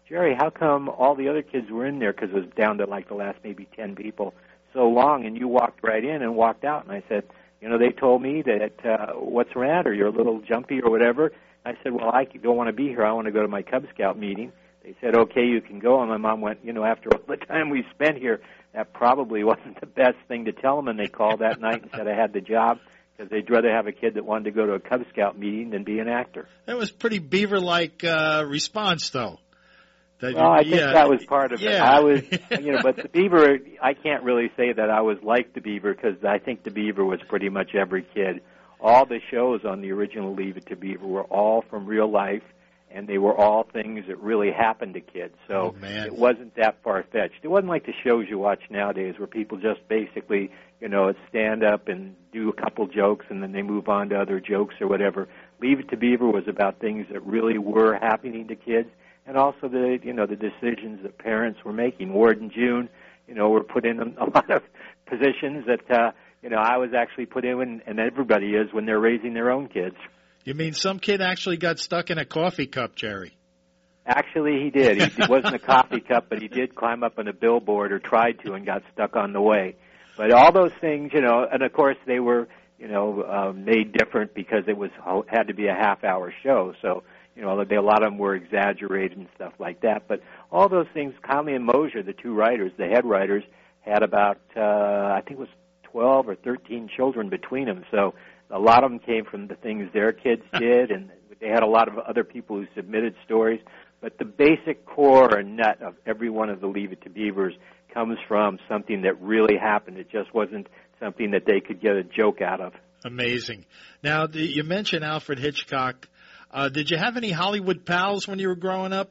Jerry, how come all the other kids were in there, because it was down to like the last maybe ten people, so long, and you walked right in and walked out? And I said, you know, they told me that, uh, what's the matter? You're a little jumpy or whatever. I said, well, I don't want to be here. I want to go to my Cub Scout meeting. They said, okay, you can go. And my mom went, you know, after all the time we spent here, that probably wasn't the best thing to tell them. And they called that night and said I had the job, because they'd rather have a kid that wanted to go to a Cub Scout meeting than be an actor. That was pretty Beaver-like uh, response, though. That well, I think yeah, that was part of yeah. it. I was, you know, but the Beaver, I can't really say that I was like the Beaver, because I think the Beaver was pretty much every kid. All the shows on the original Leave It to Beaver were all from real life, and they were all things that really happened to kids. So oh, man. It wasn't that far-fetched. It wasn't like the shows you watch nowadays where people just basically, you know, stand up and do a couple jokes and then they move on to other jokes or whatever. Leave It to Beaver was about things that really were happening to kids, and also the, you know, the decisions that parents were making. Ward and June, you know, were put in a lot of positions that, uh, you know, I was actually put in, and everybody is, when they're raising their own kids. You mean some kid actually got stuck in a coffee cup, Jerry? Actually, he did. He, it wasn't a coffee cup, but he did climb up on a billboard, or tried to, and got stuck on the way. But all those things, you know, and of course they were, you know, uh, made different because it was had to be a half-hour show. So, you know, a lot of them were exaggerated and stuff like that. But all those things, Conley and Mosier, the two writers, the head writers, had about, uh, I think it was twelve or thirteen children between them. So a lot of them came from the things their kids did, and they had a lot of other people who submitted stories. But the basic core and nut of every one of the Leave It to Beavers comes from something that really happened. It just wasn't something that they could get a joke out of. Amazing. Now, the, you mentioned Alfred Hitchcock. Uh, did you have any Hollywood pals when you were growing up?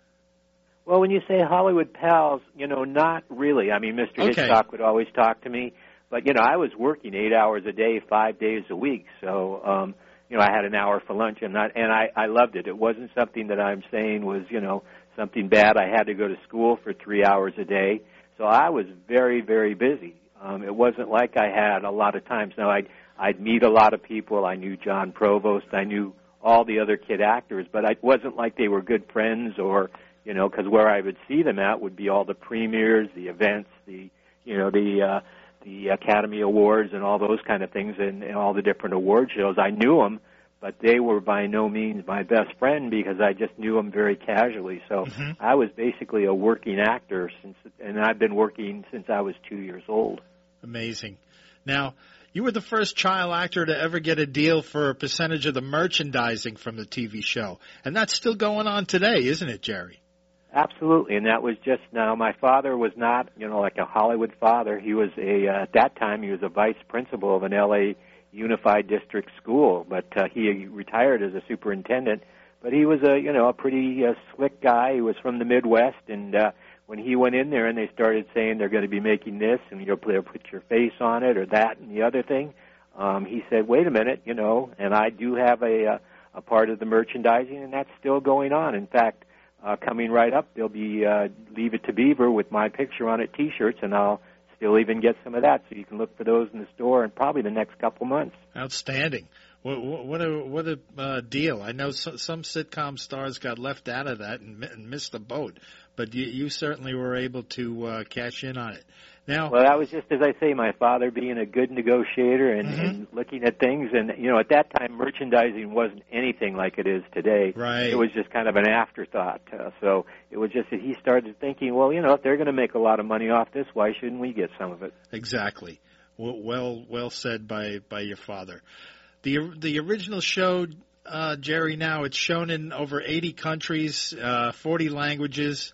Well, when you say Hollywood pals, you know, not really. I mean, Mister Okay. Hitchcock would always talk to me. But, you know, I was working eight hours a day, five days a week. So, um, you know, I had an hour for lunch, and, not, and I, I loved it. It wasn't something that I'm saying was, you know, something bad. I had to go to school for three hours a day. So I was very, very busy. Um, it wasn't like I had a lot of times. Now, I'd, I'd meet a lot of people. I knew John Provost. I knew all the other kid actors, but it wasn't like they were good friends, or, you know, because where I would see them at would be all the premieres, the events, the, you know, the uh, the Academy Awards and all those kind of things, and, and all the different award shows. I knew them, but they were by no means my best friend, because I just knew them very casually. So Mm-hmm. I was basically a working actor, since, and I've been working since I was two years old. Amazing. Now, you were the first child actor to ever get a deal for a percentage of the merchandising from the T V show. And that's still going on today, isn't it, Jerry? Absolutely, and that was just now. My father was not, you know, like a Hollywood father. He was a, uh, at that time, he was a vice principal of an L A Unified District school, but uh, he retired as a superintendent. But he was a, you know, a pretty uh, slick guy. He was from the Midwest, and uh, when he went in there and they started saying they're going to be making this, and you'll put your face on it, or that and the other thing, um, he said, wait a minute, you know, and I do have a, a part of the merchandising, and that's still going on. In fact, uh, coming right up, there'll be uh, Leave It to Beaver with my picture on it T-shirts, and I'll still even get some of that, so you can look for those in the store in probably the next couple months. Outstanding. What, what a what a uh, deal. I know so, some sitcom stars got left out of that and, and missed the boat, but you, you certainly were able to uh, cash in on it. Now, well, that was just, as I say, my father being a good negotiator and, mm-hmm. and looking at things. And, you know, at that time, merchandising wasn't anything like it is today. Right. It was just kind of an afterthought. Uh, so it was just that he started thinking, well, you know, if they're going to make a lot of money off this, why shouldn't we get some of it? Exactly. Well, well, well said by, by your father. The the original show, uh, Jerry, now it's shown in over eighty countries, uh, forty languages.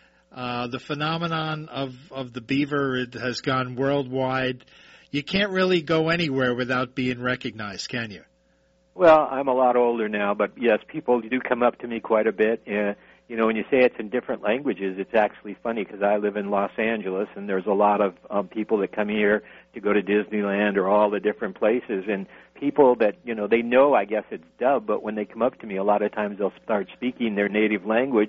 Uh, the phenomenon of, of the beaver it has gone worldwide. You can't really go anywhere without being recognized, can you? Well, I'm a lot older now, but yes, people do come up to me quite a bit. Uh, you know, when you say it's in different languages, it's actually funny because I live in Los Angeles, and there's a lot of um, people that come here to go to Disneyland or all the different places, and people that, you know, they know, I guess it's dubbed, but when they come up to me, a lot of times they'll start speaking their native language,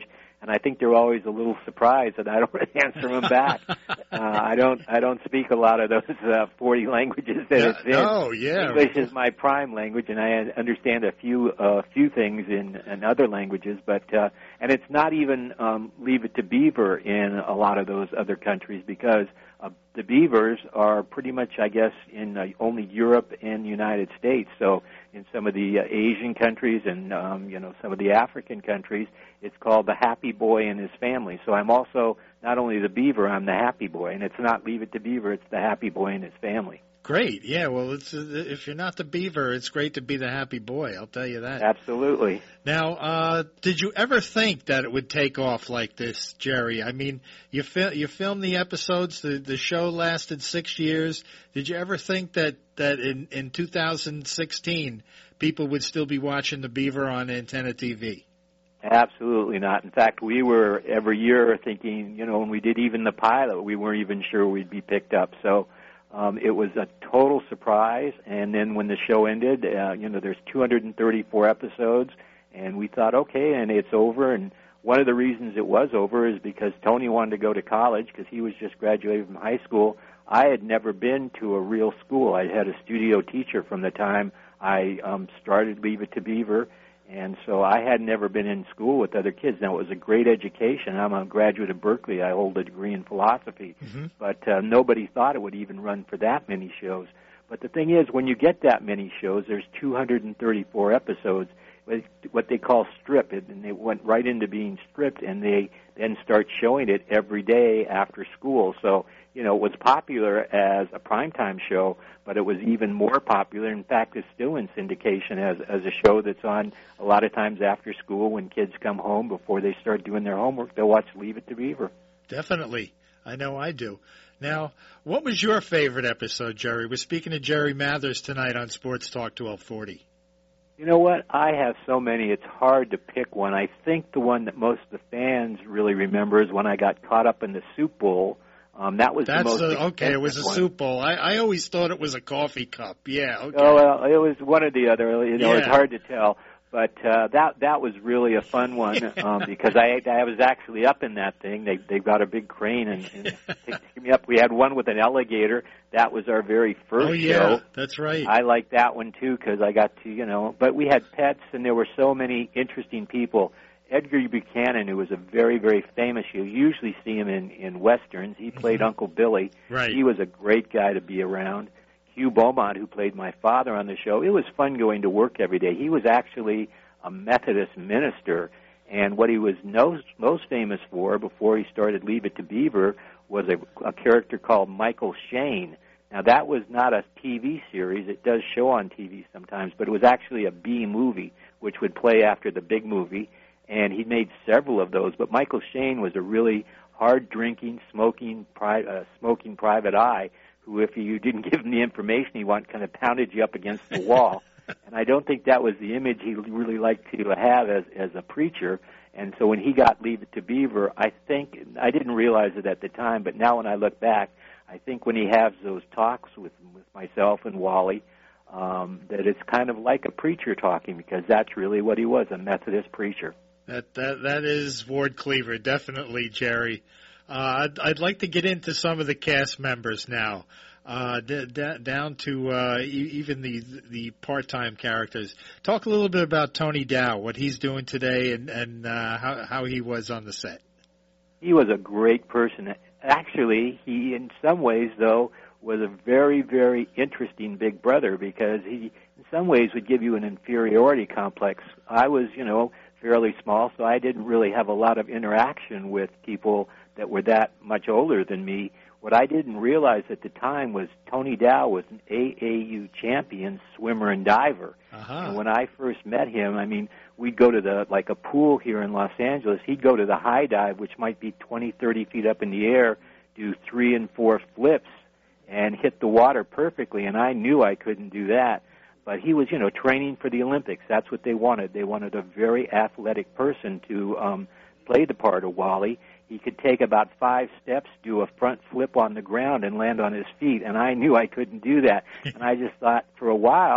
and I think they're always a little surprised that I don't answer them back. uh, I don't I don't speak a lot of those uh, forty languages that yeah, it's in. Oh, yeah. English is my prime language, and I understand a few uh, few things in, in other languages, but uh, and it's not even um, Leave It to Beaver in a lot of those other countries because uh, the Beavers are pretty much, I guess, in uh, only Europe and the United States. So in some of the uh, Asian countries and um, you know some of the African countries, it's called The Happy Boy and His Family. So I'm also not only the Beaver, I'm the Happy Boy, and it's not Leave It to Beaver, it's the Happy Boy and His Family. Great, yeah. Well, it's, uh, if you're not the Beaver, it's great to be the Happy Boy. I'll tell you that. Absolutely. Now, uh, did you ever think that it would take off like this, Jerry? I mean, you fil- you filmed the episodes. The the show lasted six years. Did you ever think that that in in two thousand sixteen people would still be watching the Beaver on Antenna T V? Absolutely not. In fact, we were every year thinking, you know, when we did even the pilot, we weren't even sure we'd be picked up. So. Um, it was a total surprise, and then when the show ended, uh, you know, there's two hundred thirty-four episodes, and we thought, okay, and it's over. And one of the reasons it was over is because Tony wanted to go to college because he was just graduated from high school. I had never been to a real school. I had a studio teacher from the time I um, started Leave It to Beaver, and so I had never been in school with other kids. Now, it was a great education. I'm a graduate of Berkeley. I hold a degree in philosophy. Mm-hmm. But uh, nobody thought it would even run for that many shows. But the thing is, when you get that many shows, there's two hundred thirty-four episodes, what they call strip, and they went right into being stripped, and they then start showing it every day after school. So, you know, it was popular as a primetime show, but it was even more popular. In fact, it's still in syndication as as a show that's on a lot of times after school when kids come home before they start doing their homework. They'll watch Leave It to Beaver. Definitely. I know I do. Now, what was your favorite episode, Jerry? We're speaking to Jerry Mathers tonight on Sports Talk twelve forty. You know what? I have so many, it's hard to pick one. I think the one that most of the fans really remember is when I got caught up in the Soup Bowl. Um, that was That's the most a, okay. It was a one. Soup Bowl. I, I always thought it was a coffee cup. Yeah. Okay. Oh well, it was one or the other. You know, yeah. It's hard to tell. But uh, that that was really a fun one um, because I I was actually up in that thing. They they got a big crane and, and picked me up. We had one with an alligator. That was our very first oh, yeah, show. That's right. I liked that one too because I got to you know. But we had pets and there were so many interesting people. Edgar Buchanan, who was a very, very famous, you usually see him in, in Westerns. He played mm-hmm. Uncle Billy. Right. He was a great guy to be around. Hugh Beaumont, who played my father on the show, it was fun going to work every day. He was actually a Methodist minister, and what he was most, most famous for before he started Leave It to Beaver was a, a character called Michael Shane. Now, that was not a T V series. It does show on T V sometimes, but it was actually a B movie, which would play after the big movie. And he made several of those. But Michael Shane was a really hard-drinking, smoking, pri- uh, smoking private eye who, if you didn't give him the information he wanted, kind of pounded you up against the wall. And I don't think that was the image he really liked to have as, as a preacher. And so when he got Leave It to Beaver, I think, I didn't realize it at the time, but now when I look back, I think when he has those talks with, with myself and Wally, um, that it's kind of like a preacher talking because that's really what he was, a Methodist preacher. That that that is Ward Cleaver, definitely, Jerry. Uh, I'd, I'd like to get into some of the cast members now, uh, d- d- down to uh, e- even the the part-time characters. Talk a little bit about Tony Dow, what he's doing today, and and uh, how how he was on the set. He was a great person. Actually, he, in some ways, though, was a very, very interesting big brother because he, in some ways, would give you an inferiority complex. I was, you know, fairly small, so I didn't really have a lot of interaction with people that were that much older than me. What I didn't realize at the time was Tony Dow was an A A U champion swimmer and diver. Uh-huh. And when I first met him, I mean, we'd go to the, like a pool here in Los Angeles, he'd go to the high dive, which might be twenty, thirty feet up in the air, do three and four flips, and hit the water perfectly, and I knew I couldn't do that. But he was, you know, training for the Olympics. That's what they wanted. They wanted a very athletic person to um, play the part of Wally. He could take about five steps, do a front flip on the ground, and land on his feet, and I knew I couldn't do that. And I just thought for a while,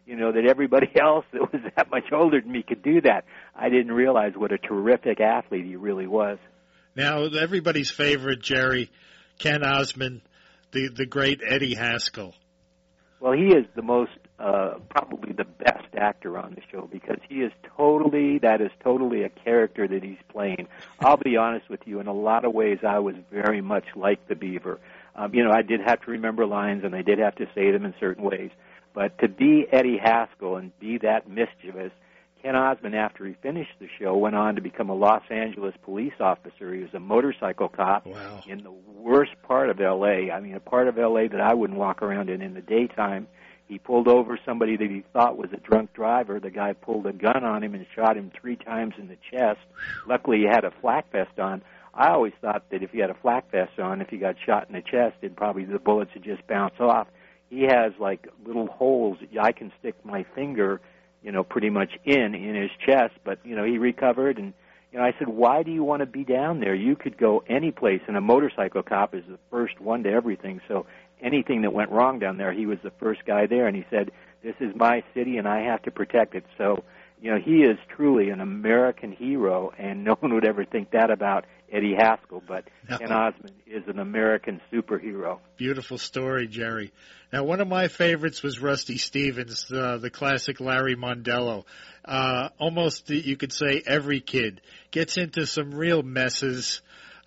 you know, that everybody else that was that much older than me could do that. I didn't realize what a terrific athlete he really was. Now, everybody's favorite, Jerry, Ken Osmond, the, the great Eddie Haskell. Well, he is the most, uh, probably the best actor on the show because he is totally, that is totally a character that he's playing. I'll be honest with you, in a lot of ways I was very much like the Beaver. Um, you know, I did have to remember lines and I did have to say them in certain ways. But to be Eddie Haskell and be that mischievous, Ken Osmond, after he finished the show, went on to become a Los Angeles police officer. He was a motorcycle cop wow. in the worst part of L A. I mean, a part of L A that I wouldn't walk around in in the daytime. He pulled over somebody that he thought was a drunk driver. The guy pulled a gun on him and shot him three times in the chest. Luckily, he had a flak vest on. I always thought that if he had a flak vest on, if he got shot in the chest, then probably the bullets would just bounce off. He has, like, little holes that I can stick my finger, you know, pretty much in, in his chest. But, you know, he recovered. And, you know, I said, why do you want to be down there? You could go any place. And a motorcycle cop is the first one to everything. So anything that went wrong down there, he was the first guy there. And he said, this is my city, and I have to protect it. So, you know, he is truly an American hero, and no one would ever think that about Eddie Haskell, but no. Ken Osmond is an American superhero. Beautiful story, Jerry. Now, one of my favorites was Rusty Stevens, uh, the classic Larry Mondello. Uh, almost, you could say, every kid gets into some real messes.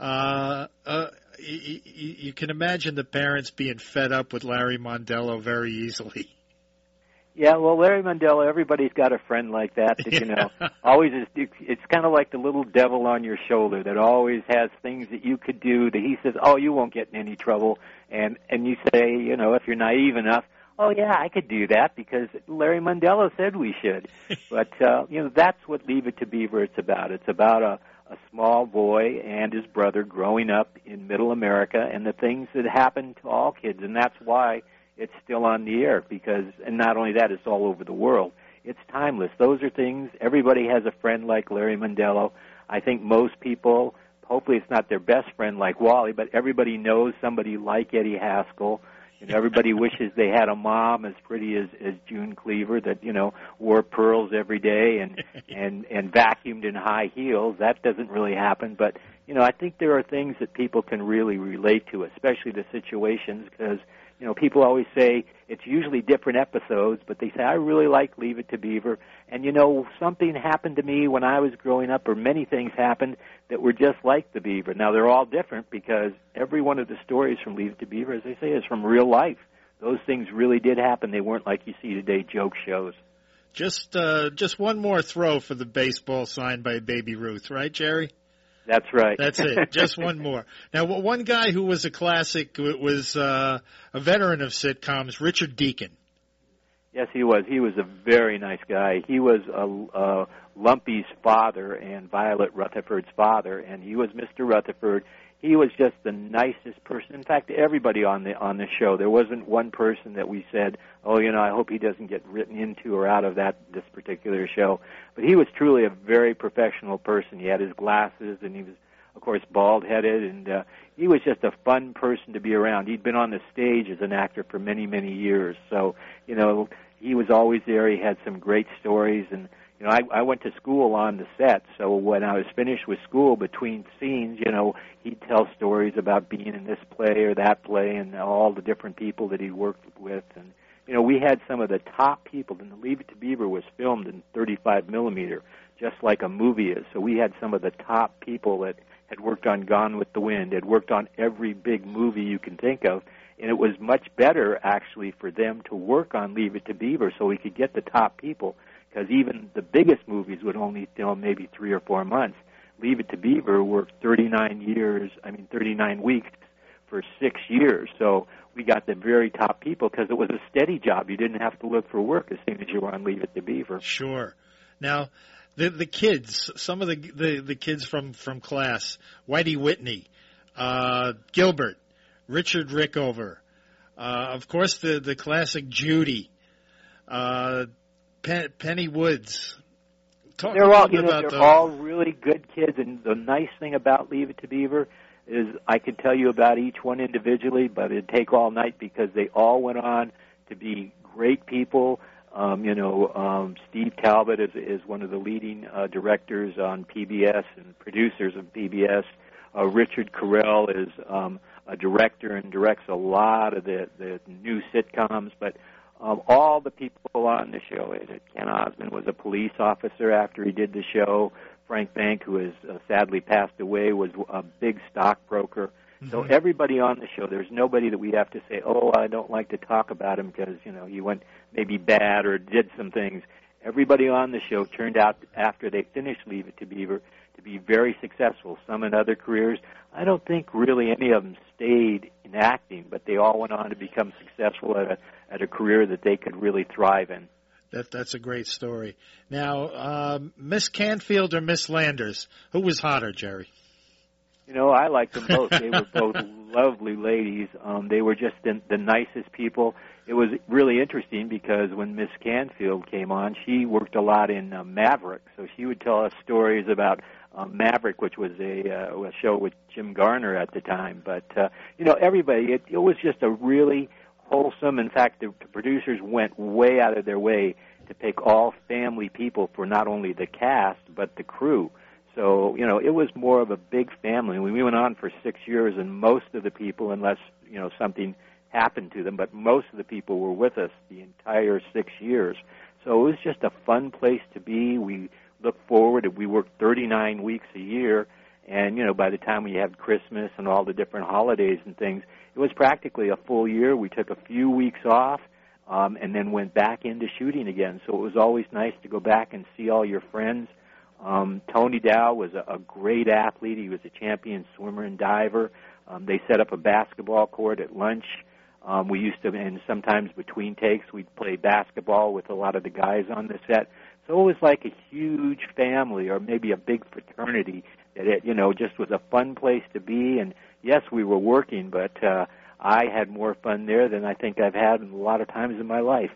Uh, uh, you, you can imagine the parents being fed up with Larry Mondello very easily. Yeah, well, Larry Mondello, everybody's got a friend like that that, you know, always is, it's kind of like the little devil on your shoulder that always has things that you could do that he says, oh, you won't get in any trouble. And, and you say, you know, if you're naive enough, oh, yeah, I could do that because Larry Mondello said we should. But, uh, you know, that's what Leave It to Beaver it's about. It's about a, a small boy and his brother growing up in middle America and the things that happen to all kids. And that's why it's still on the air because, and not only that, it's all over the world. It's timeless. Those are things, everybody has a friend like Larry Mondello. I think most people, hopefully it's not their best friend like Wally, but everybody knows somebody like Eddie Haskell. You know, everybody wishes they had a mom as pretty as, as June Cleaver that, you know, wore pearls every day and, and, and vacuumed in high heels. That doesn't really happen, but, you know, I think there are things that people can really relate to, especially the situations because, you know, people always say it's usually different episodes, but they say, I really like Leave It to Beaver. And, you know, something happened to me when I was growing up, or many things happened that were just like the Beaver. Now, they're all different because every one of the stories from Leave It to Beaver, as they say, is from real life. Those things really did happen. They weren't like you see today, joke shows. Just, uh, just one more throw for the baseball signed by Baby Ruth, right, Jerry? That's right. That's it. Just one more. Now, one guy who was a classic was uh, a veteran of sitcoms, Richard Deacon. Yes, he was. He was a very nice guy. He was a, a Lumpy's father and Violet Rutherford's father, and he was Mister Rutherford. He was just the nicest person. In fact, everybody on the on the show, there wasn't one person that we said, oh, you know, I hope he doesn't get written into or out of that this particular show. But he was truly a very professional person. He had his glasses, and he was, of course, bald-headed, and uh, he was just a fun person to be around. He'd been on the stage as an actor for many, many years. So, you know, he was always there. He had some great stories, and you know, I, I went to school on the set, so when I was finished with school, between scenes, you know, he'd tell stories about being in this play or that play and all the different people that he worked with. And, you know, we had some of the top people, and Leave It to Beaver was filmed in thirty-five millimeter, just like a movie is. So we had some of the top people that had worked on Gone with the Wind, had worked on every big movie you can think of, and it was much better, actually, for them to work on Leave It to Beaver so we could get the top people. Because even the biggest movies would only film maybe three or four months. Leave It to Beaver worked thirty-nine years, I mean thirty-nine weeks for six years. So we got the very top people because it was a steady job. You didn't have to look for work as soon as you were on Leave It to Beaver. Sure. Now, the the kids, some of the the, the kids from, from class, Whitey Whitney, uh, Gilbert, Richard Rickover, uh, of course the, the classic Judy, uh, Penny Woods. Talk they're all, you know, about they're the... all really good kids, and the nice thing about Leave It to Beaver is I could tell you about each one individually, but it'd take all night because they all went on to be great people. Um, you know, um, Steve Talbot is, is one of the leading uh, directors on P B S and producers of P B S. Uh, Richard Carell is um, a director and directs a lot of the, the new sitcoms, but um, all the people on the show, Ken Osmond was a police officer after he did the show. Frank Bank, who has uh, sadly passed away, was a big stockbroker. Mm-hmm. So everybody on the show, there's nobody that we have to say, oh, I don't like to talk about him because, you know, he went maybe bad or did some things. Everybody on the show turned out, after they finished Leave It to Beaver, to be very successful. Some in other careers. I don't think really any of them stayed in acting, but they all went on to become successful at a, at a career that they could really thrive in. That, that's a great story. Now, um, Miss Canfield or Miss Landers, who was hotter, Jerry? You know, I liked them both. They were both lovely ladies. Um, they were just the, the nicest people. It was really interesting because when Miss Canfield came on, she worked a lot in uh, Maverick. So she would tell us stories about uh, Maverick, which was a, uh, a show with Jim Garner at the time. But, uh, you know, everybody, it, it was just a really wholesome. In fact, the producers went way out of their way to pick all family people for not only the cast, but the crew. So, you know, it was more of a big family. We went on for six years, and most of the people, unless, you know, something happened to them, but most of the people were with us the entire six years. So it was just a fun place to be. We looked forward. We worked thirty-nine weeks a year, and, you know, by the time we had Christmas and all the different holidays and things, it was practically a full year. We took a few weeks off um, and then went back into shooting again. So it was always nice to go back and see all your friends. Um, Tony Dow was a, a great athlete. He was a champion swimmer and diver. Um, they set up a basketball court at lunch. Um, we used to, and sometimes between takes, we'd play basketball with a lot of the guys on the set. So it was like a huge family, or maybe a big fraternity. That it, you know, just was a fun place to be. And yes, we were working, but uh, I had more fun there than I think I've had a lot of times in my life.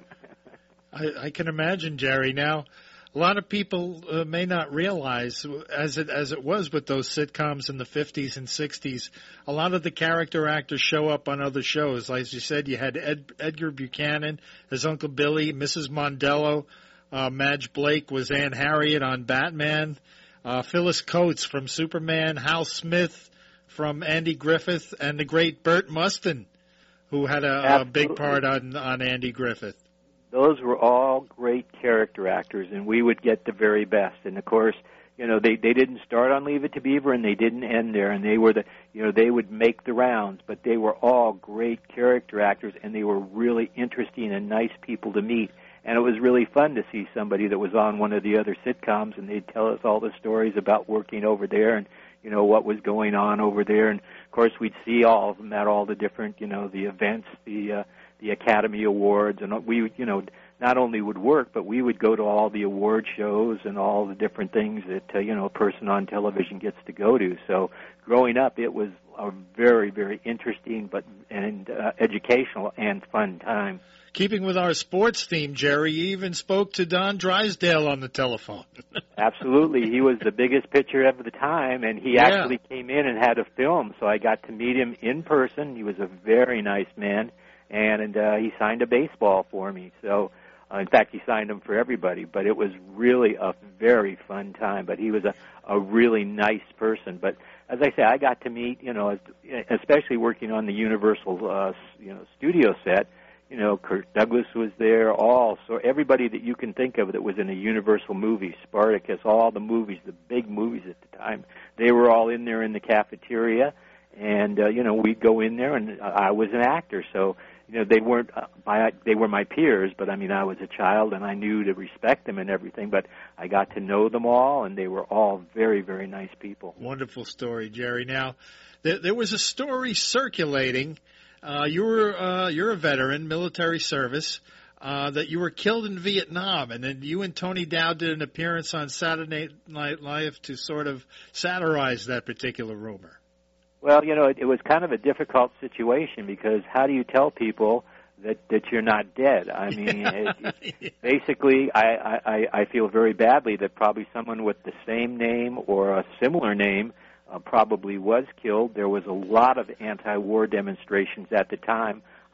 I, I can imagine, Jerry. Now, a lot of people uh, may not realize, as it as it was with those sitcoms in the fifties and sixties, a lot of the character actors show up on other shows. Like you said, you had Ed, Edgar Buchanan as Uncle Billy, Missus Mondello, uh, Madge Blake was Anne Harriet on Batman, uh, Phyllis Coates from Superman, Hal Smith from Andy Griffith, and the great Burt Mustin, who had a, a big part on, on Andy Griffith. Those were all great character actors, and we would get the very best. And of course, you know, they they didn't start on Leave It to Beaver, and they didn't end there. And they were the, you know, they would make the rounds, but they were all great character actors, and they were really interesting and nice people to meet. And it was really fun to see somebody that was on one of the other sitcoms, and they'd tell us all the stories about working over there, and you know what was going on over there. And of course, we'd see all of them at all the different, you know, the events, the uh, the Academy Awards, and we, you know, not only would work, but we would go to all the award shows and all the different things that, uh, you know, a person on television gets to go to. So growing up, it was a very, very interesting but and uh, educational and fun time. Keeping with our sports theme, Jerry, you even spoke to Don Drysdale on the telephone. Absolutely. He was the biggest pitcher of the time, and he yeah. actually came in and had a film, so I got to meet him in person. He was a very nice man. And uh, he signed a baseball for me. So, uh, in fact, he signed them for everybody. But it was really a very fun time. But he was a, a really nice person. But as I say, I got to meet, you know, especially working on the Universal, uh, you know, studio set. You know, Kirk Douglas was there. All so everybody that you can think of that was in a Universal movie, Spartacus, all the movies, the big movies at the time. They were all in there in the cafeteria. And, uh, you know, we'd go in there, and I was an actor, so, you know, they weren't, uh, my, they were my peers, but, I mean, I was a child, and I knew to respect them and everything, but I got to know them all, and they were all very, very nice people. Wonderful story, Jerry. Now, there, there was a story circulating, uh, you were, uh, you're a veteran, military service, uh, that you were killed in Vietnam, and then you and Tony Dow did an appearance on Saturday Night Live to sort of satirize that particular rumor. Well, you know, it, it was kind of a difficult situation because how do you tell people that, that you're not dead? I mean, it, it, basically, I, I, I feel very badly that probably someone with the same name or a similar name uh, probably was killed. There was a lot of anti-war demonstrations at the time.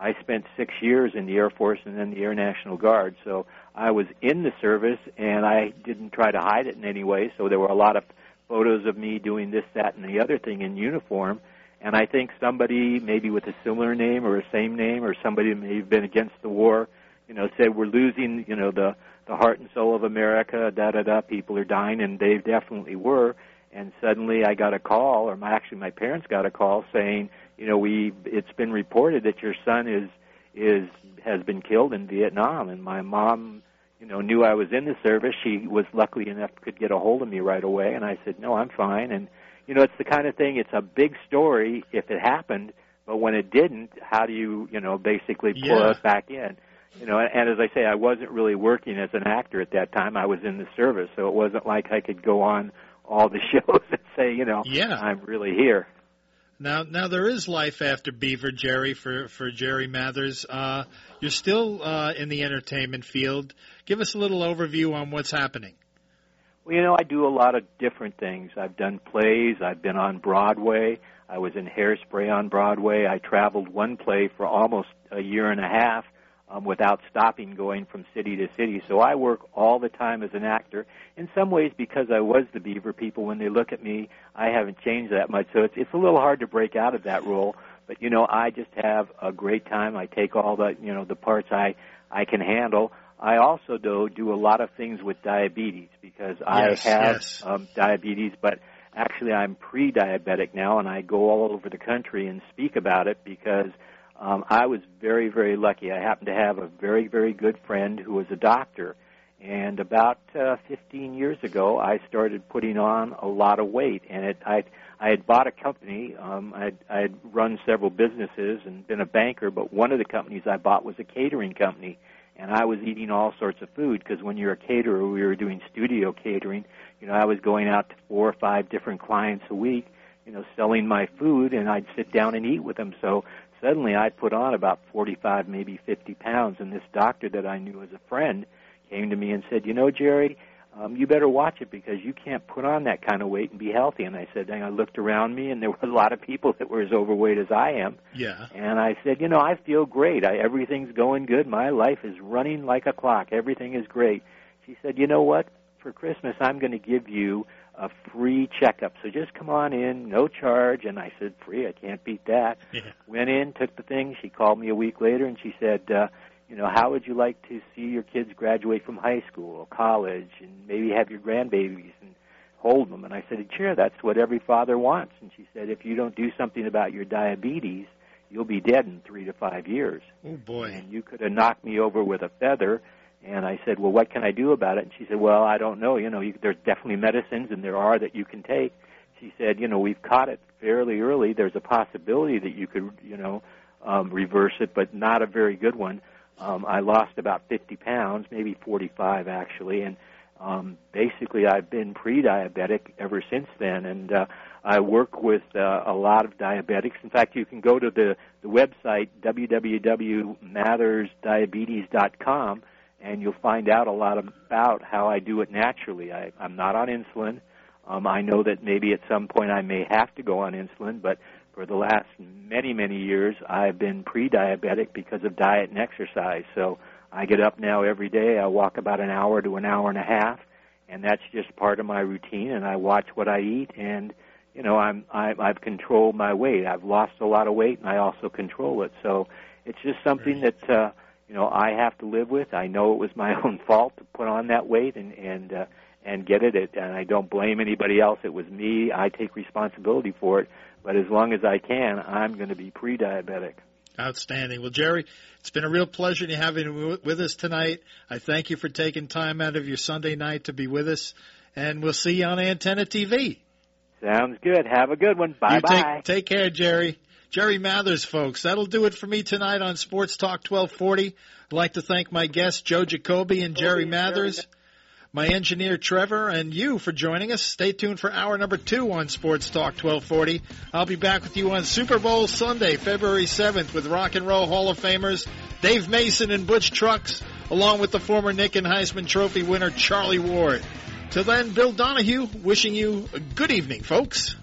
I spent six years in the Air Force and then the Air National Guard. So I was in the service, and I didn't try to hide it in any way. So there were a lot of photos of me doing this, that, and the other thing in uniform. And I think somebody maybe with a similar name or a same name, or somebody who may have been against the war, you know, said we're losing, you know, the, the heart and soul of America, da-da-da, people are dying, and they definitely were. And suddenly I got a call, or my, actually my parents got a call saying, you know, we it's been reported that your son is is has been killed in Vietnam. And my mom, you know, knew I was in the service. She was lucky enough could get a hold of me right away, and I said, no, I'm fine. And you know, it's the kind of thing, it's a big story if it happened, but when it didn't, how do you, you know, basically pull Yeah. us back in? You know, and as I say, I wasn't really working as an actor at that time. I was in the service, so it wasn't like I could go on all the shows and say, you know, Yeah. I'm really here. Now, now there is life after Beaver, Jerry, for, for Jerry Mathers. Uh, you're still uh, in the entertainment field. Give us a little overview on what's happening. Well, you know, I do a lot of different things. I've done plays. I've been on Broadway. I was in Hairspray on Broadway. I traveled one play for almost a year and a half um, without stopping, going from city to city. So I work all the time as an actor. In some ways, because I was the Beaver, people, when they look at me, I haven't changed that much. So it's, it's a little hard to break out of that role. But, you know, I just have a great time. I take all the, you know, the parts I, I can handle. I also, though, do a lot of things with diabetes because I Yes, have yes. um, diabetes, but actually I'm pre-diabetic now, and I go all over the country and speak about it because um, I was very, very lucky. I happen to have a very, very good friend who was a doctor, and about uh, fifteen years ago, I started putting on a lot of weight, and it, I, I had bought a company. Um, I had run several businesses and been a banker, but one of the companies I bought was a catering company. And I was eating all sorts of food because when you're a caterer, we were doing studio catering. You know, I was going out to four or five different clients a week, you know, selling my food, and I'd sit down and eat with them. So suddenly I put on about forty-five, maybe fifty pounds, and this doctor that I knew as a friend came to me and said, you know, Jerry, um, you better watch it because you can't put on that kind of weight and be healthy. And I said, and I looked around me, and there were a lot of people that were as overweight as I am. Yeah. And I said, you know, I feel great. I, everything's going good. My life is running like a clock. Everything is great. She said, you know what? For Christmas, I'm going to give you a free checkup. So just come on in, no charge. And I said, free? I can't beat that. Yeah. Went in, took the thing. She called me a week later, and she said, uh, you know, how would you like to see your kids graduate from high school or college and maybe have your grandbabies and hold them? And I said, sure, that's what every father wants. And she said, if you don't do something about your diabetes, you'll be dead in three to five years. Oh, boy. And you could have knocked me over with a feather. And I said, well, what can I do about it? And she said, well, I don't know. You know, you, there's definitely medicines, and there are that you can take. She said, you know, we've caught it fairly early. There's a possibility that you could, you know, um, reverse it, but not a very good one. Um, I lost about fifty pounds, maybe forty-five actually, and um, basically I've been pre-diabetic ever since then. And uh, I work with uh, a lot of diabetics. In fact, you can go to the, the website w w w dot mathers diabetes dot com, and you'll find out a lot about how I do it naturally. I, I'm not on insulin. Um, I know that maybe at some point I may have to go on insulin, but for the last many, many years, I've been pre-diabetic because of diet and exercise. So I get up now every day. I walk about an hour to an hour and a half, and that's just part of my routine. And I watch what I eat, and you know, I'm, I'm I've controlled my weight. I've lost a lot of weight, and I also control it. So it's just something that uh, you know I have to live with. I know it was my own fault to put on that weight and and uh, and get it, and I don't blame anybody else. It was me. I take responsibility for it. But as long as I can, I'm going to be pre-diabetic. Outstanding. Well, Jerry, it's been a real pleasure to have you with us tonight. I thank you for taking time out of your Sunday night to be with us, and we'll see you on Antenna T V. Sounds good. Have a good one. Bye-bye. Take, take care, Jerry. Jerry Mathers, folks. That'll do it for me tonight on Sports Talk twelve forty. I'd like to thank my guests, Joe Jacoby and Jerry Mathers, my engineer, Trevor, and you for joining us. Stay tuned for hour number two on Sports Talk twelve forty. I'll be back with you on Super Bowl Sunday, February seventh, with Rock and Roll Hall of Famers Dave Mason and Butch Trucks, along with the former Nick and Heisman Trophy winner, Charlie Ward. Till then, Bill Donahue wishing you a good evening, folks.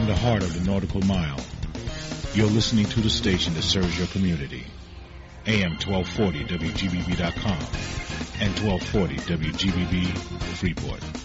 from the heart of the nautical mile. You're listening to the station that serves your community. A M twelve forty W G B B dot com and twelve forty W G B B Freeport.